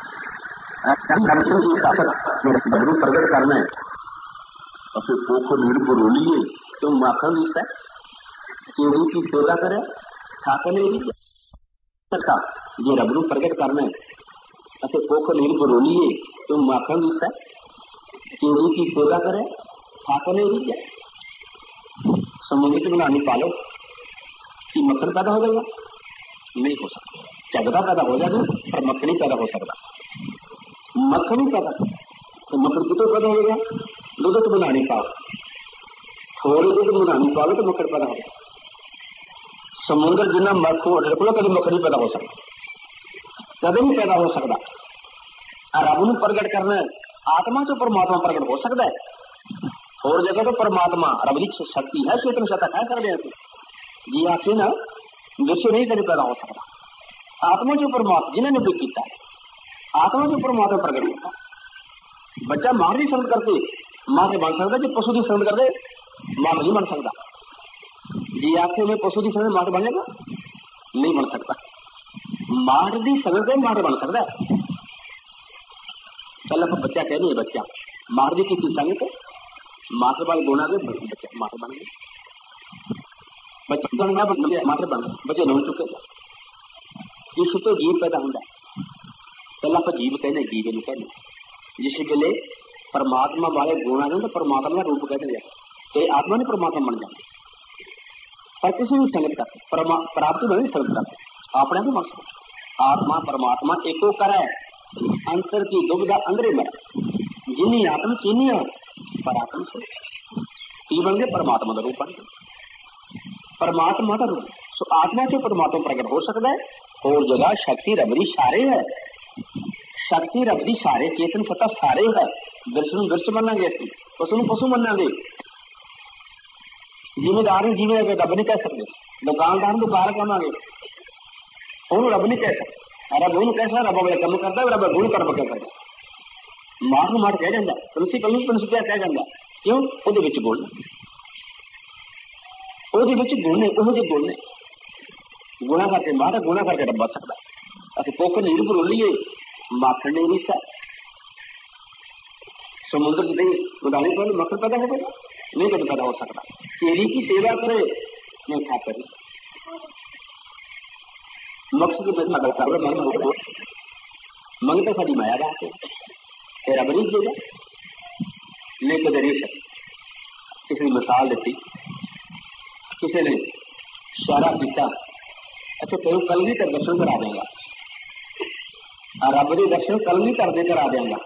बदरू प्रगट करना है। फिर पोखो निर्भर रोलिए तो माखन विषय केवी की सेवा करे ठाकर सकता ये रबरू प्रगट करना है। पोखो निर्भर रोलिए तो माखन विषय केवी की सेवा करे ठाकर समुद्र की बनानी पालो कि मक्खन पैदा हो जाएगा, नहीं हो सकता। चगदा पैदा हो जाएगा पर मक्खन नहीं पैदा हो सकता। मक्खन ही पैदा तो मक्खन कितों पैदा होगा, दूध तो बना नहीं पाओ, थोड़ी दूध बना नहीं पाओगे तो मक्खन पैदा होगा। समुद्र जिन्ना मक्खो ढड़को कभी मक्खन नहीं पैदा हो सकता, कभी नहीं पैदा हो सकता। रब नूं प्रगट करना आत्मा चो परमात्मा प्रगट हो सकता है। और जगह तो परमात्मा रब की शक्ति है, चेतन सत्ता कह सकते हैं जी। आखिर ना विश्व नहीं कभी पैदा हो सकता। आत्मा जो परमात्मा जिन्होंने भी किया आत्मा जो परमात्मा प्रगट होता। बच्चा मां की संगत करके मां से बन सकता, जो पशु की संगत करके मां नहीं बन सकता। जी आखिर में पशु की संगत मां बनेगा नहीं बन सकता। मां की संगत मां बन सकता है। चल आप बच्चा कह दिए बच्चा मां की संगत मां के बाद गुना के बच्चा मां बन गए, बच्चे बन गया मां बन गए, बच्चे नहीं चुके। इस तो जीव पैदा होता है। पहला आप जीव कहने जीव नहीं कहने। जिस वेले परमात्मा वाले गुण आ जाए परमात्मा का रूप कहते हैं तो आत्मा ने परमात्मा बन जाए। पर किसी भी संगत करते प्राप्ति में संगत करते अपने भी मत आत्मा परमात्मा एको करे अंतर की दुविधा अंदर मरे जिन्नी आत्म चीनिया पर आत्म से बन गए परमात्मा का रूप बन गए परमात्मा का रूप। सो आत्मा से परमात्मा प्रकट हो सकता है। और जगह शक्ति रबरी सारे है, शक्ति रबरी सारे चेतन सत्ता सारे है। दर्शन दृश्य मनागे पशु पशु मनागे, जिम्मेदार जिम्मे रब नहीं कह सकते, दुकानदार दुकान कहांगे ਉਹਨੂੰ रब नहीं कह सकता। रब ਉਹਨੂੰ कैसा रब वाले कम करता है, रब गुण कर्म क्या करता। माठ ਨੂੰ ਮਾਠ ਕਹਿ ਜਾਂਦਾ, ਪ੍ਰਿੰਸੀਪਲ ਨੂੰ ਪ੍ਰਿੰਸੀਪਲ ਕਹਿ ਜਾਂਦਾ। ਕਿਉਂ? ਉਹਦੇ ਵਿੱਚ ਗੁਣ ਨੇ, ਉਹਦੇ ਵਿੱਚ ਗੁਣ ਨੇ, ਉਹੋ ਜਿਹੇ ਗੁਣ ਨੇ। ਗੁਣਾ ਕਰਕੇ ਮਾਠ, ਗੁਣਾ ਕਰਕੇ ਰੱਬ ਬਚ ਸਕਦਾ। ਅਸੀਂ ਭੁੱਖ ਨਹੀਂ ਭਰੋਲੀਏ ਮਾਖਣ ਨਹੀਂ ਰਿਸ਼ਤਾ समुद्र से नहीं उदाने पर मक्खन पैदा हो गया नहीं कभी पैदा हो सकता। तेरी की सेवा करे मैं खा करी मकसद में कर मंगता साड़ी माया बात है। ਇਹ ਰੱਬ ਨਹੀਂ ਦੇਗਾ। ਨਹੀਂ ਕਦੇ ਨਹੀਂ ਸਕਦਾ। ਕਿਸੇ ਦੀ ਮਿਸਾਲ ਦਿੱਤੀ, ਕਿਸੇ ਨੇ ਇਸ਼ਾਰਾ ਕੀਤਾ, ਅੱਛਾ ਤੈਨੂੰ ਕਲਗੀਧਰ ਦਰਸ਼ਨ ਕਰਾ ਦੇਗਾ, ਰੱਬ ਦੇ ਦਰਸ਼ਨ ਕਲਗੀਧਰ ਦੇ ਕਰਾ ਦੇਗਾ।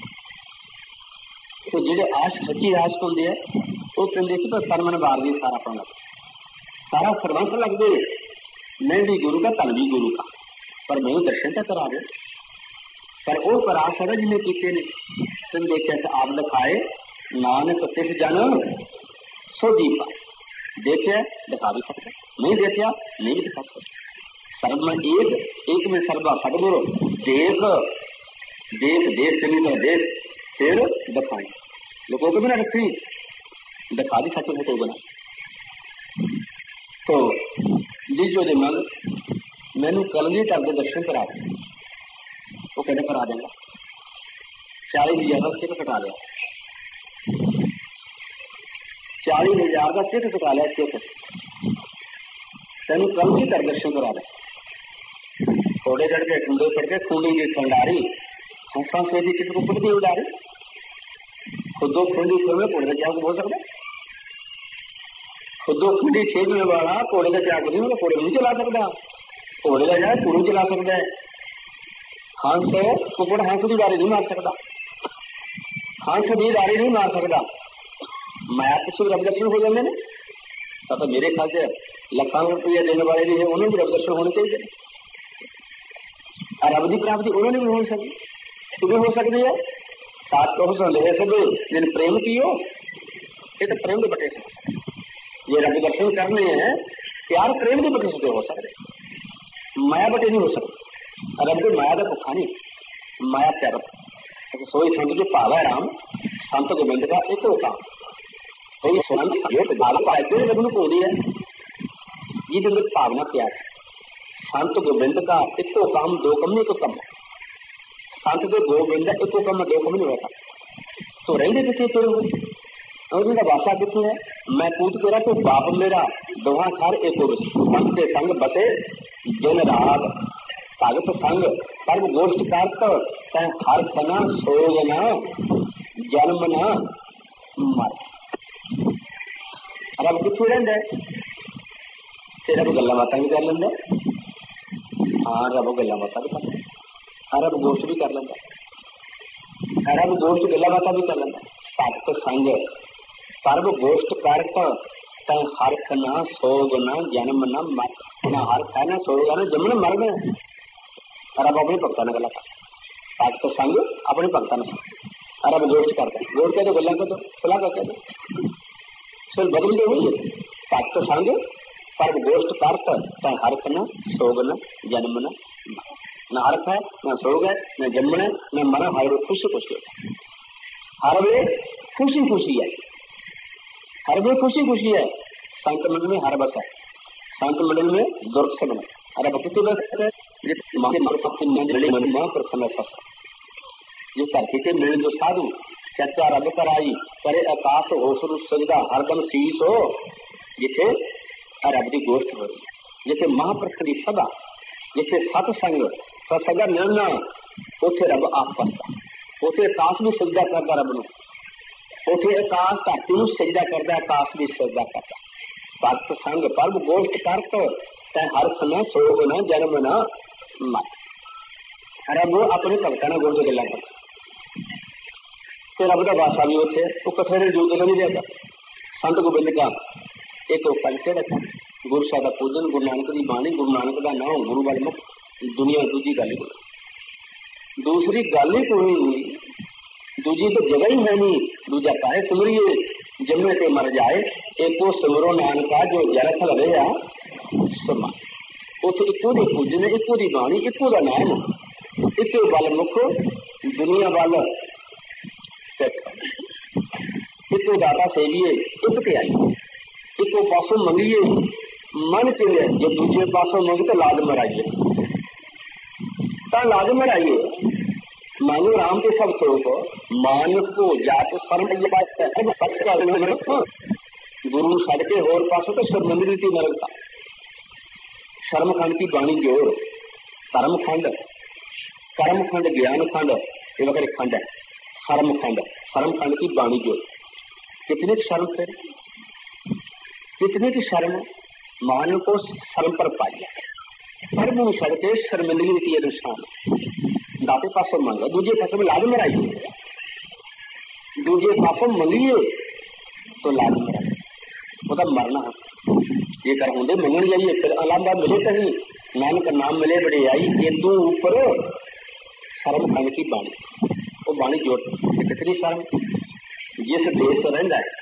ਤੇ ਜਿਹੜੇ ਆਸ਼ਕ ਸੱਚੀ ਆਸ਼ਕ ਹੁੰਦੇ ਆ ਉਹ ਕਹਿੰਦੇ ਕਿ ਤਨ ਮਨ ਬਾਰ ਦੀ ਸਾਰਾ ਆਪਣਾ ਸਾਰਾ ਸਰਵੰਸ ਲੱਗਦੇ, मैं भी गुरु का तन भी गुरु का, पर मैं दर्शन तो करा दे। पर वो करा सकता जिन्हें किए ने तुम देखा आप दिखाए नानक तिस जन सो दीपा, देखा दिखा भी सकता, नहीं देखा नहीं भी दिखा सकता। सर्व में एक में सर्वा सदगुरु देख देख देख चली तो देख फिर दिखाई, लोगों को बिना रखी दिखा भी सकते हो तो बना। तो लीजो दे मल मैनू कलगीधर के दर्शन करा दे, वो कहते करा देंगे। 40,000 का टिकट कटा लिया, 40,000 का टिकट कटा लिया टिकट, तेन कलगीधर दर्शन करा दे। घोड़े चढ़ के कुंडे चढ़ के खूनी की खंडारी हंसा से भी टिकट ऊपर की उडारी, खुदो खूनी फिर में घोड़े का क्या बोल सकता, खुदो खुदी छेकने वाला घोड़े का क्या करें, घोड़े नहीं चला सकता, घोड़े का जाए पूरी चला सकता है। हंस कुकुड़ हंस की दारी नहीं मार सकता, हंस की दारी नहीं मार सकता। मैं पिछले रब दर्शन हो जाते हैं तो मेरे ख्याल से लाखों रुपया देने वाले भी है, उन्होंने भी रब दर्शन होने चाहिए। रब की प्राप्ति उन्होंने भी हो सकती, तुम्हें हो सकती है। सात कहो संदेह सब जिन प्रेम की हो, ये तो प्रेम के बटे से ये रब दर्शन करने हैं, प्यार प्रेम के बटे से हो सकते, माया बटे नहीं हो सकते। रब की माया का भुखा नहीं, माया प्यार सोई संत जो पावा राम, संत गोबिंद का एक होता कोई संत रब को होती है जिसके अंदर भावना प्यार। संत गोबिंद का एको काम दो कम नहीं, तो कम संत के गोबिंद एको कम दो कम नहीं होता। तो रहने कितने तेरे उनका भाषा कितनी है, मैं पूछ तेरा तो बाप मेरा दोहा सार एक संत के संग बसे दिन रात भगत संग पर्व गोष्ठ कार्त तय हर खना सोग न जन्म न मर। रब कितने रहता तेरा भी गल्ला बातें भी कर लेंगे, हाँ रब गल्ला बातें भी कर लेंगे, रब गोष्ठ भी कर लेंगे, रब गोष्ठ गल्ला बातें भी कर लेंगे। भगत संग सर्व गोष्ठ करत तय हरख न सोग न जन्म न मर, ना हरख है ना सोग न जन्म न मर गए। रब अपने भक्तों ने गला कर भगत संग अपने भक्तों ने रब गोष्ठ करते हैं, गोष्ठ कहते गल्ला को तो सलाह करते सिर्फ बदल के हुई है। भगत संग सर्व गोष्ठ करत तय हरख न सोग न जन्म न मर, न हरख है न सोग है न जन्म है न मरा, हर वे खुशी खुशी हर वे खुशी खुशी है, हर वे खुशी खुशी है। संत मंडल में हर बस है, संत मंडल में दुर्ग से बने अरे भक्ति बस है जिस धरती के मिल जो साधु चर्चा रब कराई करे आकाश हो सुरु सजदा हरदम शीस हो, जिथे रब की गोष्ठ हो रही है, जिथे महापुरख की सभा, जिथे सतसंग सगा मिलना, उथे रब आप बसता, उथे आकाश भी सजदा करता रब नूं, उथे आकाश धरती नूं सजदा करता, आकाश भी सजदा करता। भगत संग पर्व गोष्ठ करत तै हरख न सोग न जन्म न मर। रब अपने भगतां नाल गोष्ठ गल्लां करदा ते रब दा वासा भी उथे वो कठेरे जो नहीं रहता। संत गोबिंद का एक पंचे रखा, गुरु साहिब का पूजन, गुरु नानक की बाणी, गुरु नानक का नाम, गुरु वाल मुख, दुनिया दूजी गल ही कोई, दूसरी गल ही कोई नहीं, दूजी तो जगह ही है नहीं। दूजा काहे सिमरिए जम्मे ते मर जाए, एको सिमरो नानका जो जरख लवे आ समा। उस इको दी पूजने, इको दी बाणी, इको दा नाम, इको बल मुख दुनिया वाल इको दाता सेविए एक ते आई, इको पासों मंगिए मन चिड़े, जो दूजे पासों मंगे तो लाज मराइए, लाज मराइए। मांगो राम के सब थोक मान को जात शर्म गुरु सड़के होर पासों तो शर्मंदी रीति मरता। शर्म खंड की बाणी जोर, कर्म खंड, कर्म खंड ज्ञान खंड, ये वगैरह खंड है। शर्मखंड, शर्मखंड की वाणी जो कितनी शर्म, फिर कितनी की शर्म मान को शर्म पर पाई शर्म सड़के शर्मिंदगी की अनुष्ठान दाते पासों मांगा दूजे पासों में लाज मराई, दूजे पासों मंगिए तो लाज मराई, मतलब मरना ये कर होंगे मंगन जाइए फिर अलावा मिले कहीं नानक नाम मिले बड़े आई ये तू ऊपर शर्म खंड की बाणी, वो बाणी जोड़ कितनी शर्म जिस देश रहा है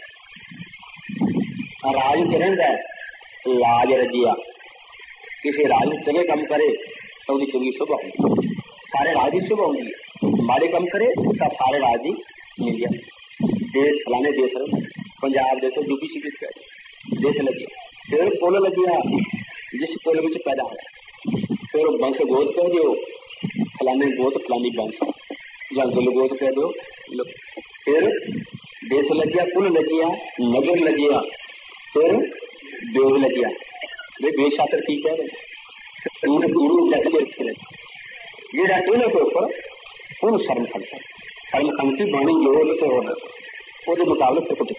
राज च रहा है लाज रजिया किसी राज चंगे काम करे तो उसकी चंगी सुबह होगी, सारे राज ही सुबह होंगी, माड़े काम करे तो सारे राज ही मिल जाए। देश फलाने देश पंजाब देश यूपी सी देश लगे फिर पुल लगिया जिस पुल में पैदा होया फिर वंश गोद कह दो फलाने गोद फलानी वंश या गुल गोद कह दो, फिर देश लगिया पुल लगिया नगर लगिया फिर देव लगिया वे बेशातर की कह रहे गुरु जेड़ा के ऊपर उन शर्मखंड शर्मखंड की बाणी जो से हो मुकाबले से कुछ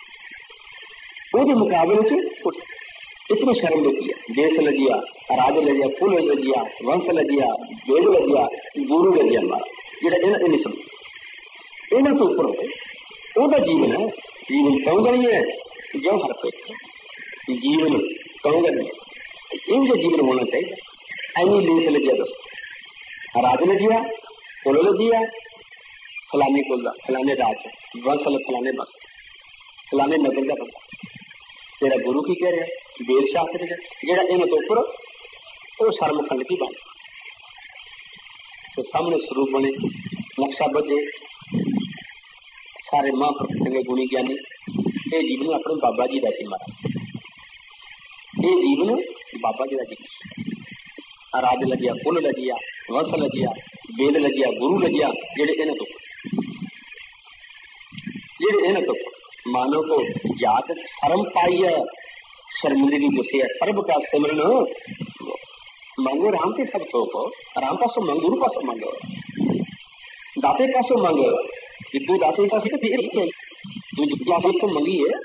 मुकाबले से कुछ इतनी शर्म लेती है। देश लगिया राज लगिया पुल लगिया वंश लगिया वेद लगिया गुरु लगिया हमारा जेड़ा इन समझ इन्हों के ऊपर हो जीवन है, जीवन कहूंगा नहीं है जो हर कोई जीवन कहूंगा नहीं इन जो जीवन होना चाहिए। ऐनी देश लगिया दस राज लगिया पुल लगिया फलाने कुल फलाने राज वंश फलाने बस फलाने नगर का बंदा तेरा गुरु की कह रहे वेद शास्त्र जेड़ा इन तो ऊपर वो शर्मखंड की बात तो सामने स्वरूप बने नक्शा बजे सारे महापुरुष चंगे गुणी ज्ञानी ये जीवन अपने बाबा जी का सी मारा ये जीवन बाबा जी का जी राज लगिया पुल लगिया वंश लगिया वेद लगिया गुरु लगिया जेड़े इन तो मानव को जात शर्म पाई है शर्मिंदगी गुस्से है सर्व का सिमरन मांगो राम के सब सो को राम पासों मांगो गुरु पासों मांगो दाते पासों मांगो तू दाते पास तो मंगी है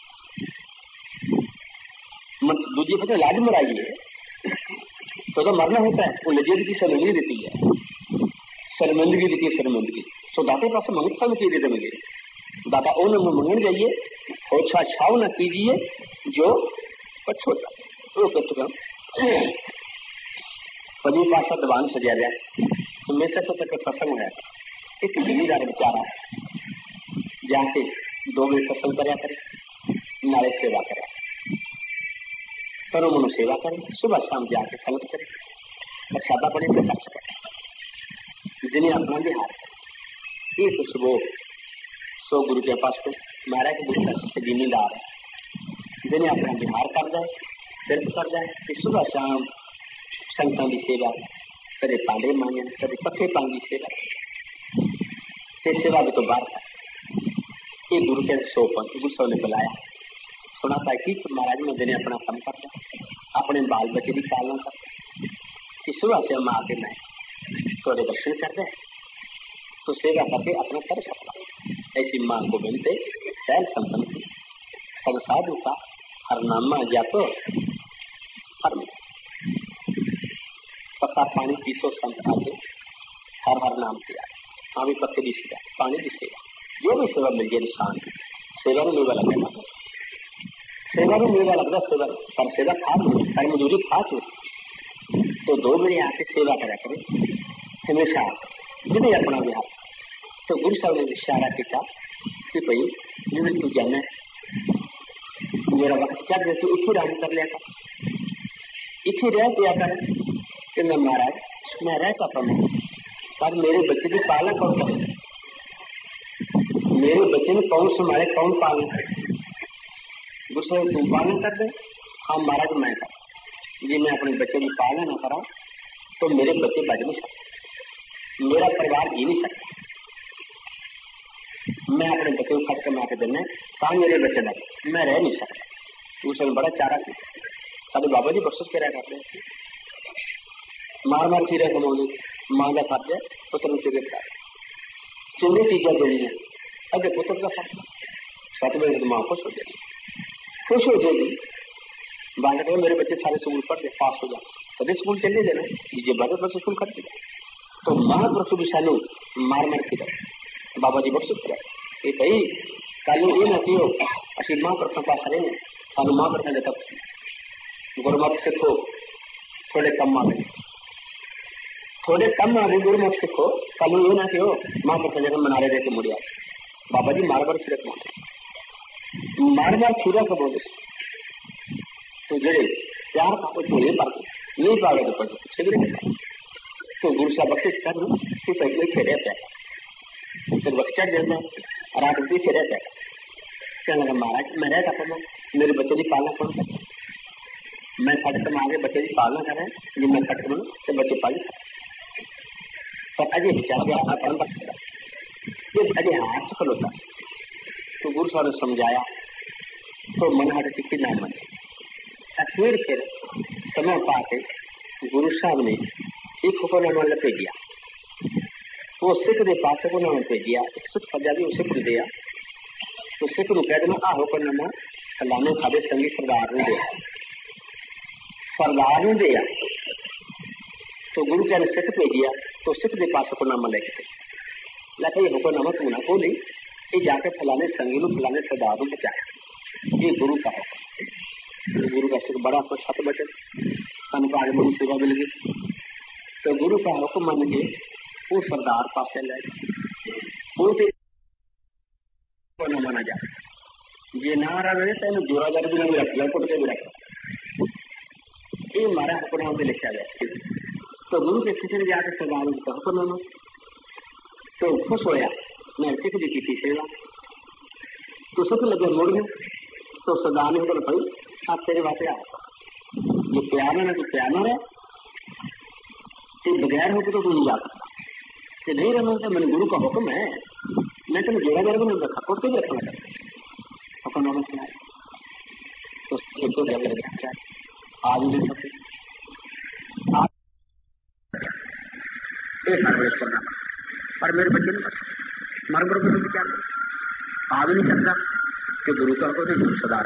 दूसरी फसल लाज मराई है तो मरना होता है वो लजेद की शर्मिंदगी देती है शर्मिंदगी देती है शर्मिंदगी तो दाते पास मंग सब की देते मंगे दादा ओन मंगन जाइए ओछा छाव न कीजिए जो पछोता वो कहते पजी पासा दीवान सजा रहा तो मेरे से तक प्रसंग है एक जमींदार बेचारा जाके 2 बजे सत्संग कराया करे नारे सेवा करा तरो मनो सेवा करे सुबह शाम जाके संगत करे प्रसादा पड़े तो कर सके जिन्हें अपना बिहार एक सुबह सो गुरु के पास को महाराज के दूसरा से जिम्मेदार जिन्हें अपना बिहार कर जाए तीर्थ कर जाए कि सुबह शाम संगतां की सेवा कदे पांडे मांगे कदे पक्के पांगी सेवा भी तो बाहर था ये गुरु के सोपन गुरु साहब ने बुलाया सुना था कि महाराज मैं दिन अपना काम करता अपने बाल बच्चे की पालना करता कि सुबह से हम आके मैं थोड़े दर्शन कर रहे तो सेवा करके अपना कर सकता ऐसी मां को बनते सैल संतन की सब साधु का हरनामा जातो हर पक्का पानी पीसो संत आगे हर नाम किया हाँ भी पत्ते भी सीधा पानी भी सेवा जो भी सेवा मिल जाए इंसान सेवा में मेवा लगना सेवा में मेवा लगता सेवा पर सेवा खास पर मजदूरी खास हो तो 2 बजे आके सेवा करा करे हमेशा जिन्हें अपना बिहार तो गुरु साहब ने इशारा किया कि भाई जिन्हें तू जाना मेरा वक्त चढ़ गया तू इतनी रानी कर लिया कर इतनी रह दिया कर कि मैं महाराज मैं रहता पाऊँ पर मेरे बच्चे की पालन कौन करे मेरे बच्चे ने कौन संभाले कौन पालन करे गुरु साहब तुम पालन कर दे हाँ महाराज मैं कर जी मैं अपने बच्चे की पालन न करा तो मेरे बच्चे बच नहीं सकते मेरा परिवार जी नहीं सकता मैं अपने बच्चे को खर्च कमा के देना कहा मेरे बच्चे लगे मैं रह नहीं सकता उसने बड़ा चारा किया साढ़े बाबा जी बख्शिश करा करते मार मार खीरे कमाने मां का खर्च है पुत्र से गिरफ्तार चंगी चीजा देनी है अगे पुत्र का फर्क सत बजे तो मां खुश हो जाएगी, खुश हो जाएगी। बांध कहो मेरे बच्चे सारे स्कूल पढ़ गए, पास हो जाए, कभी स्कूल चले देना ये बात बस स्कूल कर दिया। तो महापुरुष भी सानू मार मार के बाबा जी बख्श करे ये भाई कल ये ना कि असि महापुरुषों पास रहे सानू महापुरुषों के तक गुरमत सिखो, थोड़े कम आ गए, थोड़े कम आ गए गुरमत सिखो, कल ये ना कि महापुरुष जन्म मना रहे थे मुड़िया बाबा जी मार बार फिर मार बार फिर का बोले तो जड़े प्यार का कुछ नहीं पा नहीं पावे तो पढ़ सिगरे तो गुरु साहब बख्शिश कर तू पहले खेड़े पे फिर बख्शा देता रात भी खेड़े पे कहने लगा महाराज मैं रहता पड़ा मेरे बच्चे की पालना कौन करता, मैं खट कमा के बच्चे की पालना कर रहा है जी मैं खट करूँ तो बच्चे पाल पर अजय विचार गया अपन बख्शा अजय हाथ से खलोता तो गुरु साहब ने समझाया तो मन हट चिट्ठी ना मने फिर समय पाके गुरु साहब ने एक हुक्मनामा लपे दिया, वो सिख के पास को नाम पे दिया, एक सिख पंजाबी उसे को दिया तो सिख को कह देना आ हुक्मनामा फलाने सारे संगी सरदार ने दिया, सरदार ने दिया तो गुरु जी ने सिख पे दिया तो सिख के पास को नाम लेके लगा ये हुक्मनामा तू ना बोली ये जाके फलाने संगी नु फलाने सरदार को बचाया, ये गुरु का हुक्म। गुरु का सिख बड़ा कुछ छत बचे सन को आगे सेवा मिल गई तो गुरु का हुक्म मान के वो सरदार पास ले न माना जाए जे ना रहे तेन जोरादार भी नहीं रख लिया कुट के भी रख ये हमारा हुक्म में लिखा गया। तो गुरु के सिख ने जाकर सरदार का हुक्म तो खुश होया मैं सिख जी की सेवा तो सिख लगे मुड़ में तो सरदार ने बोला भाई आप तेरे वास्ते आओ ये प्यार ना तो प्यार ना रहे बगैर होकर तो तू नहीं जा सकता नहीं रहना तो मैंने गुरु का हुक्म है मैं तेन जोड़ा जोड़ को नहीं रखा कुट के भी रखना हुक्म नाम सुनाया तो आज नहीं सकते परवरिश करना पर मेरे बच्चे ने मर बरबर में क्या आ भी नहीं सकता कि गुरु का हुक्म गुरु सदार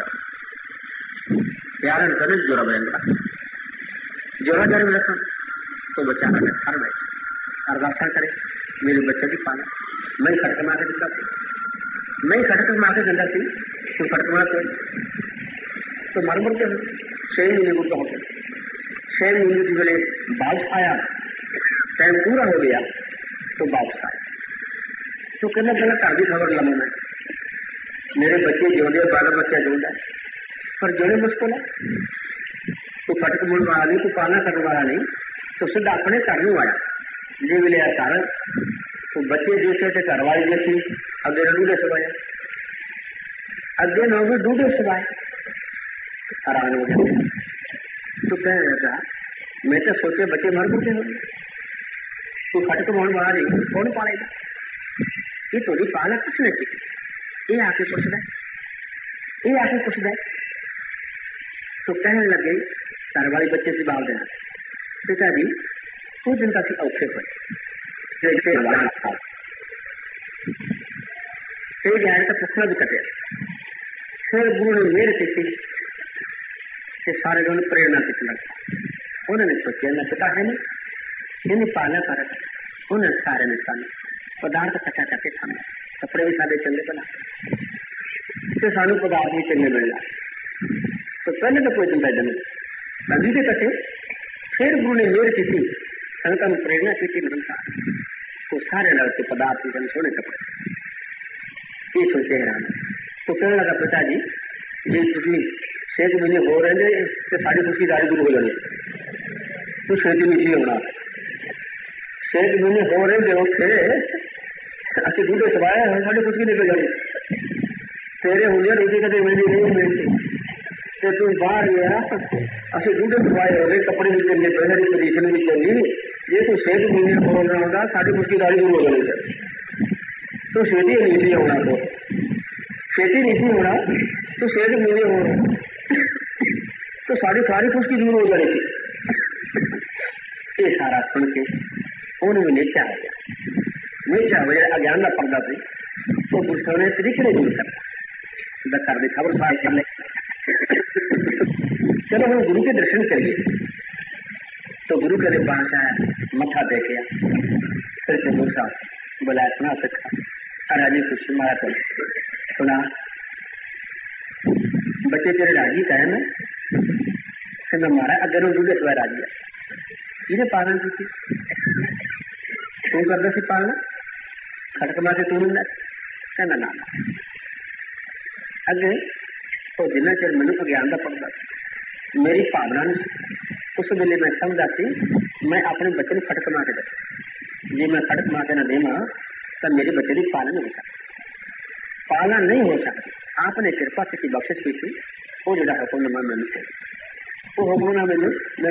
प्यार करे जोड़ा बनेगा जोड़ा जोड़ में रखा तो बच्चा हर भाई अरदासा करे मेरे बच्चे की पाला मैं खटक मार के दिखा मैं खटक मार के गंदा सी तू खटक मार के तो मर मर के 6 महीने गुरु का होता 6 महीने की बोले बारिश आया टाइम पूरा हो गया तो बारिश आया तो कहना पहला घर की खबर लगा मैं मेरे बच्चे जोड़े 12 बच्चा जोड़ा पर जोड़े मुश्किल है तू खटक मुड़ वाला नहीं तू पालना करने वाला नहीं तो सीधा अपने घर में आया जी मिले कारण तो बच्चे जैसे थे घर वाली देखी अगे डूडे सवाया अगे नौगे डूडे सवाए आराम हो गया तो कहने लगा मैं तो सोचे बच्चे मर चुके हो तू खटक मोहन वाला नहीं कौन पालेगा ये थोड़ी पालक किसने की ये आके पूछदा ये आके पूछदा तो कहने लगे घर वाले बच्चे से बाल देना पिताजी कुछ दिन तक औखे पड़े पुखला भी कटे फिर गुरु ने मेहर की सारे लोग प्रेरणा की लगा उन्होंने सोचा मैं पिता है नहीं इन्हें पालना कर उन्हें सारे ने सामने पदार्थ कट्ठा करके सामने कपड़े भी सारे चंगे बना फिर सानू पदार्थ भी चंगे मिलना तो पहले तो कोई चिंता नहीं नदी के कटे फिर गुरु ने मेहर की संगत में प्रेरणा की निरंतर तो सारे लड़के पदार्थ सोने कपड़े ये सोचे हैरान तो कहने लगा पिताजी ये छुट्टी 6 महीने हो रहे हैं तो साड़ी खुशी दाढ़ी गुरु हो जाने तो छेती नीचे होना 6 महीने हो रहे थे उठे अच्छे दूधे सवाए हम साड़ी खुशी निकल जाए तेरे होने रोटी कदे मिलनी नहीं मिलती तो तू बाहर गया असं दूधे सवाए हो रहे कपड़े भी चंगे पहले पोजिशन भी चंगी ये तो 6 महीने हो रहा होगा साड़ी खुशी दाढ़ी गुरु हो जाने तो छेती नीचे होना तो छेती नीचे होना तो 6 महीने हो रहा तो सारी खुशकी दूर हो जानी थी ये सारा सुन के उन्होंने नीचा आ गया नेचा हो अज्ञान का पर्दा से तो गुरु ने तरीके ने दूर करता कर दी खबर साफ कर ले। चलो हम गुरु के दर्शन करिए तो गुरु के पास आया मथा टेकिया फिर से गुरु साहब बुलाया सुना सिखा राजी खुशी मारा तो सुना बच्चे तेरे राजी का है ना कहना मारा अगर वो दूधे सवा राजी है इन्हें पालन की तू करता सी पालना खटक मार के तू नहीं कहना ना अगे तो जिन्ना चिर मैनू अज्ञान का पड़ता मेरी भावना उस वेले मैं समझा सी मैं अपने बच्चे को खटक मार के दे जे मैं खटक मार के ना देवा तो मेरे बच्चे की पालन हो सकती पालना नहीं हो सकती। आपने कृपा की बख्शिश की थी वो जो हुक्मनामा मैंने वो हुक्मनामा मैंने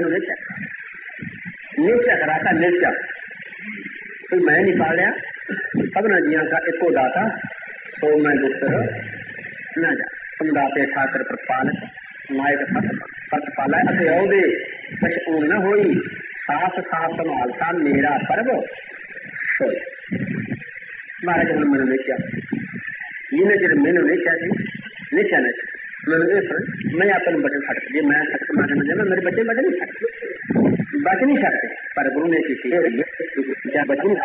नीचा कराता नीचा कोई मैं नहीं पालिया सबना जिया का एको दाता सो मैं गुप्तर ना जा तुम दाते ठाकर प्रपालक नायक फत पाला औदे कुछ ऊन न होई साफ साफ संभालता मेरा पर्व सोई महाराज ने मैंने नीचा जिन्हें जब मैंने नीचा थी नीचा नहीं मैंने मैं अपन बटन खटक जी मैं खटक मारने में मेरे बच्चे बच नहीं सकते पर गुरु ने की बचन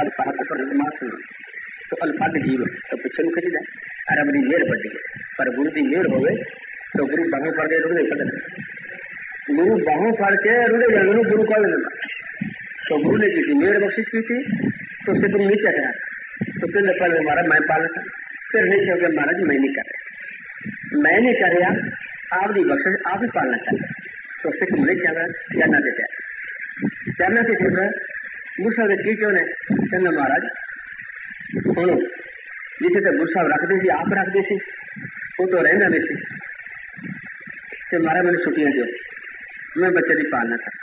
तो अल्फाद जीव तो पिछले मुख जाए अरे अपनी मेहर बढ़ी है पर गुरु की मेहर होवे तो गुरु बाहों फड़ के रुड़े पड़ गुरु बाहों फड़ के रुड़े जाने गुरु कह देना तो गुरु ने की मेहर बख्शिश की थी तो उससे गुरु नीचा करा तो फिर पहले हमारा मैं पालना फिर नीचे हो गया महाराज मैं नहीं कर रहा मैं नहीं कर रहा आपकी बख्शिश आप ही पालना चाहते तो उससे तुम नहीं क्या जानना देते जानना से फिर गुस्सा की क्यों ने कहना महाराज सुनो जिसे तो गुस्सा रखते सी आप रखते सी वो तो रहना नहीं सी महाराज मैंने छुट्टियां दो मैं बच्चे की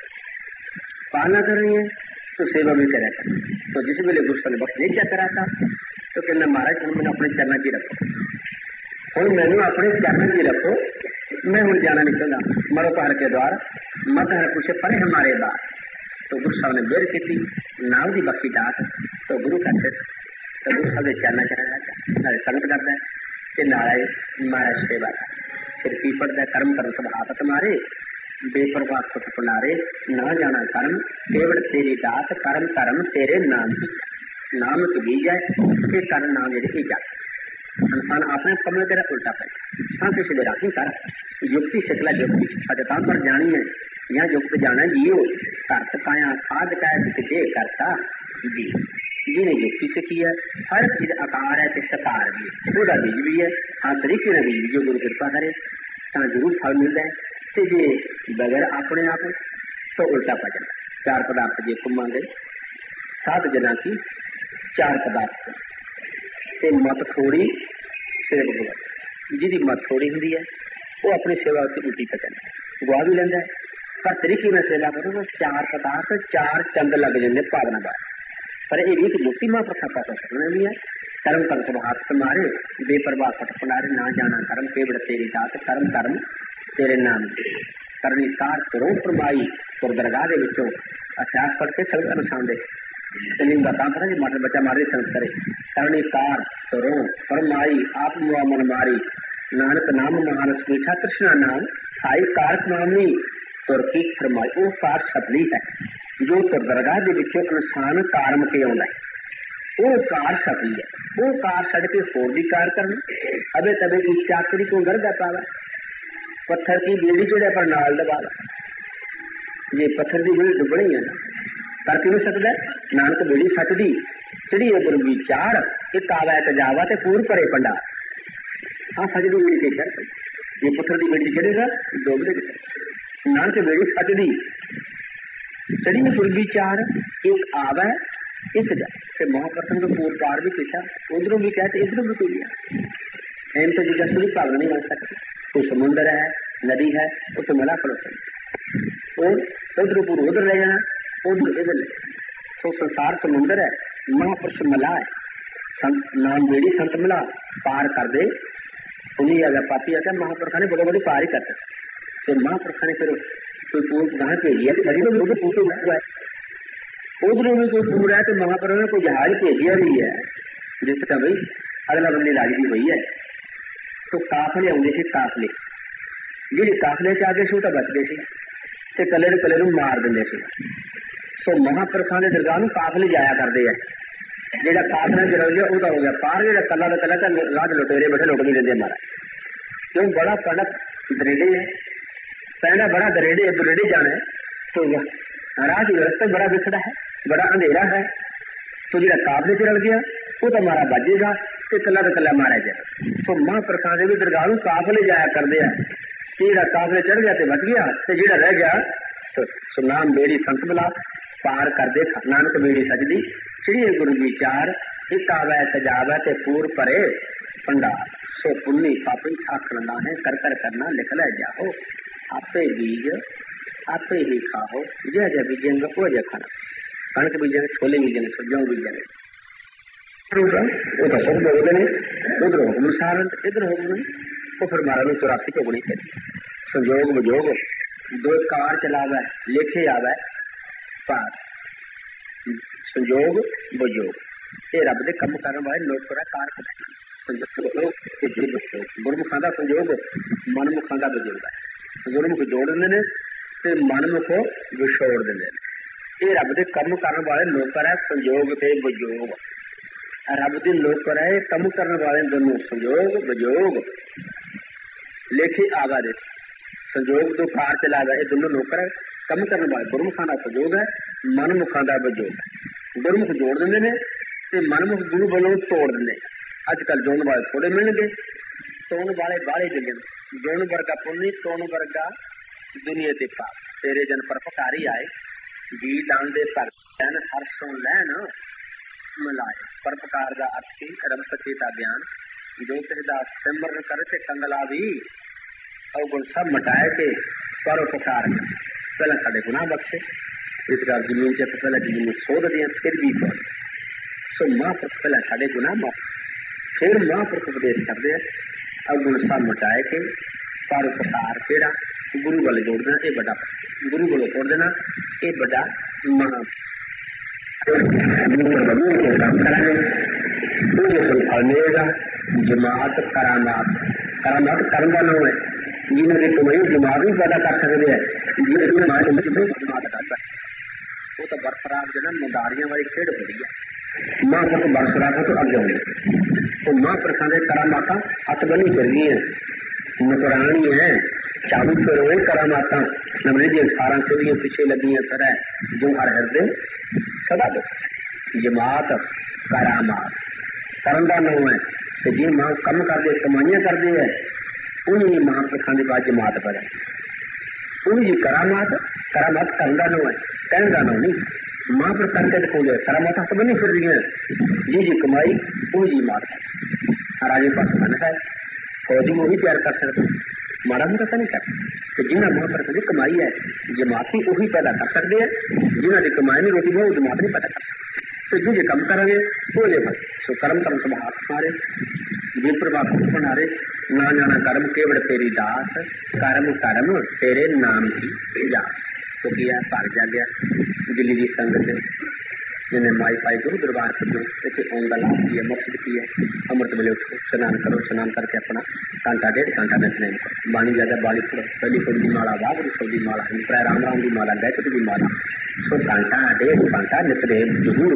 पालना कर रही है तो सेवा भी करे तो जिस वेले गुस्सा ने बख्श नहीं क्या करा था तो कहना महाराज हम मैंने अपने चरणों की रखो हूँ मैंने अपने चरणों की रखो मैं हूँ जाना नहीं चाहता मरो पहाड़ के द्वार मत हर पूछे परे हमारे बात तो गुरु साहब ने बेर की नाव की बख्शी दात तो गुरु का सिर तो गुरु साहब ने चरणा चढ़ा संगत करता है कि नाराय महाराज सेवा का फिर की पड़ता है कर्म कर्म सब आपत मारे बेपरवाह खुद पुनारे ना जाना कर्म केवल तेरी दात कर्म कर्म तेरे नाम की नाम की बीज है कि कर्म नाम यदि जाए इंसान अपने कमरे तेरा उल्टा पाए हाँ किसी ने राखी कर युक्ति शिकला युक्ति सजता पर जानी है या युक्त जाना जियो करत पाया खाद कह करता जी जिन्हें युक्ति से की है हर चीज आकार है सकार भी है थोड़ा बीज भी है हाँ तरीके ने बीज जो गुरु कृपा करे तो जरूर फल मिलता है तो जे बगैर अपने आप तो उल्टा पा जाता चार पदार्थ जे को मांगे 7 जना की 4 पदार्थ ते मत थोड़ी सेव गुआ जिहदी मत थोड़ी होंगी है वो अपनी सेवा उत्ते उल्टी कर जाता गुआ भी लेंदा है पर तरीके में सेवा करो तो 4 पदार्थ 4 चंद लग जाते भावना बार पर ये भी युक्ति मां प्रथा पास सकने भी है कर्म कर्म सब हाथ से मारे बेपरवाह फट पनारे ना जाना कर्म केवल तेरी दात कर्म कर्म तेरे नाम करनी कार करो फरमाई और दरगाह के विचों अभ्यास पढ़ के संगत अनुसार दे तेन बता था जी माटर बच्चा मारे संगत करे करनी कार करो फरमाई आप मुआ मन मारी नानक नाम महानस मीठा कृष्णा नाम साई कारक नामी तुर की फरमाई वो कार सफली है जो तो दरगाह के विचों इंसान कारम के आउंदा है वो कार सफली है वो कार छड़ के होर भी कार करनी अबे तबे की चाकरी को गरदा पावा पत्थर की बेड़ी चढ़े पर नाल दबा ये पत्थर की बेड़ी डुबनी है ना कर क्यों सकता है नानक बेड़ी सच दी चढ़ी है गुरु चार एक आवा है तजावा ते पूर परे पंडा हाँ सच दी बेड़ी के चढ़ ये पत्थर की बेड़ी चढ़ेगा डोबले नानक बेड़ी सच दी चढ़ी है गुरु चार एक आवा है एक जा फिर महाप्रसंग को पूर पार भी किया उधरों भी कहते इधरों भी कोई गया एम तो जिस असली भावना नहीं बन सकती कोई समुद्र है नदी है उससे मला पड़ोस और उधर पूर्व उधर ले जाना उधर इधर ले तो संसार समुद्र है महापुरुष मला है नाम बेड़ी संत मिला पार कर दे उन्हीं अगर पापी आता महापुरुषा ने बड़े बड़े पार ही करते तो महापुरुषा ने फिर कोई पूर्व कहाँ पे लिया तो पूछे हुआ है उधरों भी कोई पूरा है तो महाप्रभु ने कोई जहाज भेजिया भी है जिसका भाई अगला बंदी राजी हुई है तो काफले आते थे काफले जी काफले च आगे सू तो बचते थे कले कले मार देंगे सो महापुरखों के दरगाह में काफले जाया करते हैं जो काफले च रह गया वो हो गया पार जो कला का कला राज लुटेरे बैठे लुट भी देंगे मारा क्यों बड़ा सड़क दरेडे है पहला बड़ा दरेडे जाना है तो राह की रास्ता बड़ा बिखड़ा है बड़ा अंधेरा है तो जो काफले च रल गया वो तो मारा बजेगा तो कला का कला मारा जाए तो महापुरखों के भी दरगाह में काफले जाया करते हैं जो काफले चढ़ गया तो बच गया तो जो रह गया तो नाम बेड़ी संत बुला पार कर दे नानक बेड़ी सजदी चिड़िए गुरु विचार एक आवे सजावे ते पूर परे पंडार सो पुन्नी पापी आखना है कर कर करना लिख ले जाओ आपे बीज आपे ही खाओ जय जय बीजेंगे वो जय खाना कणक बीजेंगे छोले बीजेंगे सब्जियों बीजेंगे वो तो सब बोलते हैं उधर हुक्म सारन इधर हुक्म तो फिर मारा 84 को बनी चाहिए संजोग विजोग दो कार चलावे लेखे आवे पार संजोग विजोग ये रब दे कम करने वाले नौकरा कार गुरमुखा का संजोग मनमुखा का विजोग है गुरमुख जोड़ देंगे ते मनमुख विछोड़ देंगे ये रब दे कम करने वाले नौकर है संजोग ते विजोग रब दे नौकर है कम करने वाले दोनों संजोग विजोग लेखे आवा दे संजोग दो कार चला गए दोनों नौकर है कम करने वाले गुरमुखा का संजोग है मनमुखा का विजोग है गुरमुख जोड़ देंगे ने ते मनमुख गुरु वालों तोड़ देंगे अजकल जोन वाले थोड़े मिलने तोड़ वाले बाले मिले जोन वर्गा पुण्य तोड़ वर्गा दुनिया के पाप तेरे जन पर पकारी आए जी डांडे पर हर्षों लैन मिलाए परपकार का अर्थ रब सचे का ज्ञान जो कहदा सिमरन करे कंगला भी अवगुण सब मटाए के परोपकार पहले साढ़े गुनाह बख्शे इस बार जमीन से पहले जमीन सोध दिया फिर भी सो महापुरुष पहले साढ़े गुनाह माफ फिर महापुरुष उपदेश कर दे अवगुण सब मटाए के परोपकार केड़ा गुरु वाले जोड़ देना ये बड़ा गुरु वाले छोड़ देना ये बड़ा महा जमात करामात करामात कर्म का नाम है जिन्होंने तुम्हें जमात भी पैदा कर सकते हैं वो तो बरफराब जो ना मदारियां वाली खेड़ हो रही है मां को बरफराब हो तो अग जाऊंगे तो मां प्रसाद करामाता हथ बनी फिर गई है नौकरानी है चालू करो करामाता नमरे जी 18 से पीछे लगी है तरह जो हर हृदय सदा जमात करामात करम का नाम है तो जी मां कम करते कमाइया करते है उन्हीं महापुरखों के बाद जमात पर उन्हीं करामात करामात करम का नाम है कहने का नाम नहीं महापुरुष करके दिखाओगे करामात हथ बनी फिर रही है जी कमाई वो जी मात है राजे पास मन है फौजी वो भी तैयार कर सकते माड़ा मोटा नहीं कर तो जिन्हें महापुरुष की कमाई है जमाती वही पैदा कर सकते हैं जिन्होंने कमाई नहीं रोटी वो जमात नहीं पैदा कर सकते तो जो कम करेंगे वो ले बस सो कर्म कर्म सब हाथ मारे विप्रभात बना रहे ना जाना कर्म केवल तेरी दास कर्म कर्म तेरे नाम की जा तो किया पार जा गया दिल्ली की संगत जिन्हें माई पाई गुरु दरबार पर इतने आने का लाभ किया मकसद की है अमृत वेले उठो स्नान करो स्नान करके अपना घंटा 1.5 घंटा नित्य करो बाणी ज्यादा बाली पढ़ो पहली कुल की माला वाहगुरु सौ की माला प्राय राम राम की माला गायत्री की माला सो घंटा 1.5 घंटा नित्य जरूर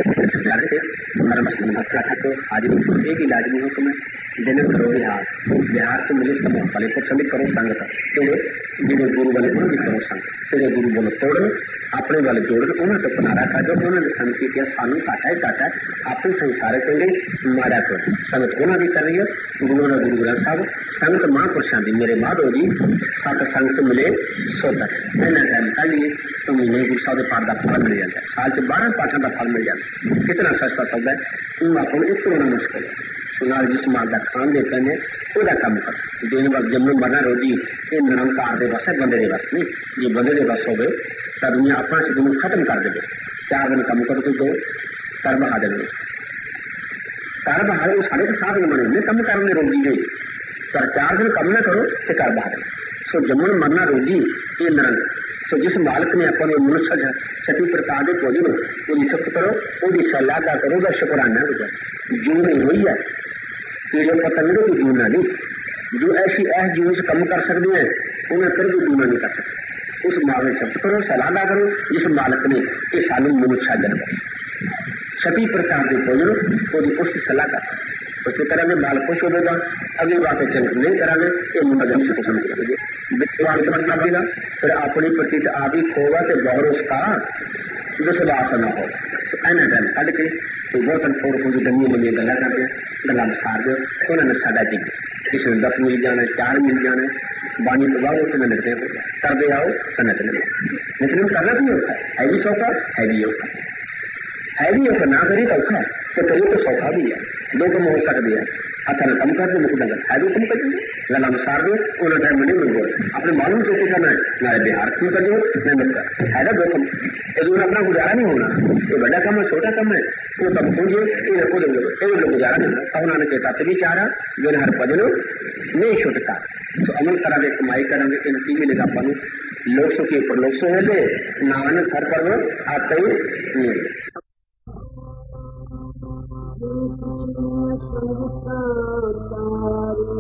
करो आज एक ही लाजमी हुक्म है दिन करो बिहार से मिले सब वाले को सभी करो संगत तेरे जिन्हें गुरु वाले को भी करो संगत तेरे गुरु बोलो तोड़ अपने वाले जोड़ उन्होंने तो किनारा खा जो उन्होंने संगत किया सानू काटा है अपने संसारे चंगे मारा कर संगत होना भी कर रही है गुरु ने गुरु ग्रंथ साहब संगत महापुरुषों की मेरे माधो जी सत संगत मिले सोता इन्ना टाइम कर लिए तो महीने गुरु साहब के पाठ का फल मिल जाता है साल से 12 पाठों का फल मिल जाता है कितना सस्ता शब्द है आपको एक होना मुश्किल है सुनाल जिस माल का खान दे कहने ਉਹਦਾ ਕੰਮ ਕਰ ਦੇਣ ਵਾਲ ਜੰਮੂ ਮਰਨਾ ਰੋਜੀ ਇਹ ਨਿਰੰਕਾਰ ਦੇ ਵਸ ਹੈ ਬੰਦੇ ਦੇ ਵਸ ਨਹੀਂ ਜੇ ਬੰਦੇ ਦੇ ਵਸ ਹੋਵੇ ਤਾਂ ਦੁਨੀਆ ਆਪਣਾ ਸਿੱਧ ਨੂੰ ਖਤਮ ਕਰ ਦੇਵੇ 4 ਦਿਨ ਕੰਮ ਕਰਕੇ ਦੋ ਕਰ ਬਹਾ ਦੇਵੇ ਕਰ ਬਹਾ ਉਹ ਸਾਡੇ ਦੇ ਸਾਥ ਬਣੇ ਨੇ ਕੰਮ ਕਰਨ ਦੇ ਰੋਜੀ ਗਏ पर 4 दिन कम न करो तो कर बहा सो जम्मू मरना रोगी ये निरंक सो जिस मालिक ने अपन मनुष्य सती प्रकार के भोजन वो सख्त करो वो सलाह करो दा शुकराना हो जू नहीं हुई है कीड़े पतंगे की जूना नहीं जो ऐसी ऐस जून से कम कर सकते हैं उन्हें फिर भी जूना नहीं कर सकते उस मालिक ने सख्त करो सलाह करो जिस मालिक ने ये सानू मनुष्य जन्म सती प्रकार के भोजन वो उसकी सलाह कर उसके तरह में बाल खुश होगा अगली बात नहीं करांगे ये मदन से समझ लगेगा फिर अपनी प्रति आप ही खोगा तो बहुत उसका विश्वास न हो एना गल कढ़ के बहुत थोड़ी थोड़ी गंदी मंदी गल करते गल सार दो उन्होंने साडा जी किसी ने 10 मिल जाना 4 मिल जाने बानी तो बाहर उसने नचने करते आओ तो नचने नचने करना भी होता है भी सौखा है भी औखा है भी औखा ना करी तो औखा तो करिए तो सौखा भी है दो कम हो सकते हैं अच्छा कम कर दो मुझे लगा है भी कम कर देंगे लगा अनुसार दो उन्होंने टाइम नहीं मिल गया अपने मालूम कैसे करना है नारे बिहार क्यों कर दो मैं मत है ना दो कम ये अपना गुजारा नहीं होना ये बड़ा कम है छोटा कम है वो तब पूछे ये गुजारा नहीं होना उन्होंने कहता तभी चारा जो हर भजन नहीं छुटता तो अमल करा के कमाई करेंगे इन की मिलेगा अपन लोक सुखी पर लोक सो है नावन हर पर्व आपका ही नहीं संसार